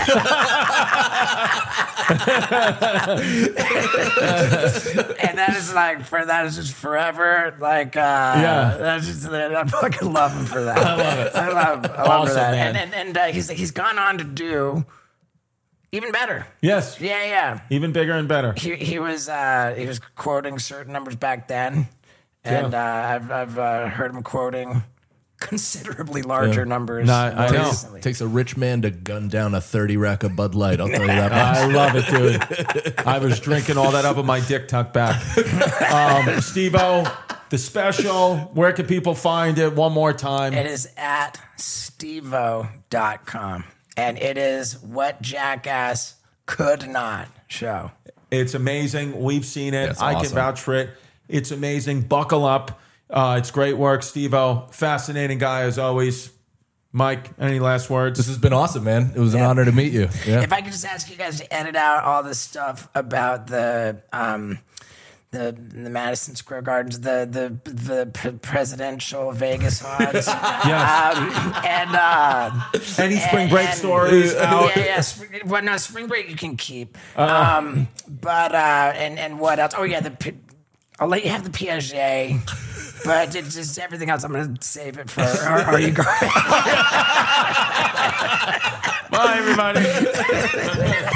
that is like, for that is just forever. Like, uh, Yeah. that's just, I fucking love him for that. I love it. I love, I love Awesome, that. man. And, and, and uh, he's, he's gone on to do even better. Yes. Yeah, yeah. Even bigger and better. He, he was, uh, he was quoting certain numbers back then. And Yeah. uh, I've, I've uh, heard him quoting considerably larger numbers. No, I more know. recently. Takes a rich man to gun down a thirty rack of Bud Light, I'll tell you that much. I love it, dude. I was drinking all that up with my dick tucked back. Um, Steve-O, the special, where can people find it one more time? It is at stevo dot com. And it is what Jackass could not show. It's amazing. We've seen it. That's I can awesome. vouch for it. It's amazing. Buckle up. Uh, it's great work, Steve-O. Fascinating guy as always. Mike, any last words? This has been awesome, man. It was an Yeah. honor to meet you. Yeah. If I could just ask you guys to edit out all the stuff about the um, the the Madison Square Gardens, the the the p- presidential Vegas odds, Yes. um, and uh, Any spring break and- stories out? Yeah, yeah. Spring, well, no, spring break you can keep. Um, but uh, and and what else? Oh yeah, the P- I'll let you have the Piaget. But it's just everything else, I'm going to save it for. Are, are you going? Bye, everybody.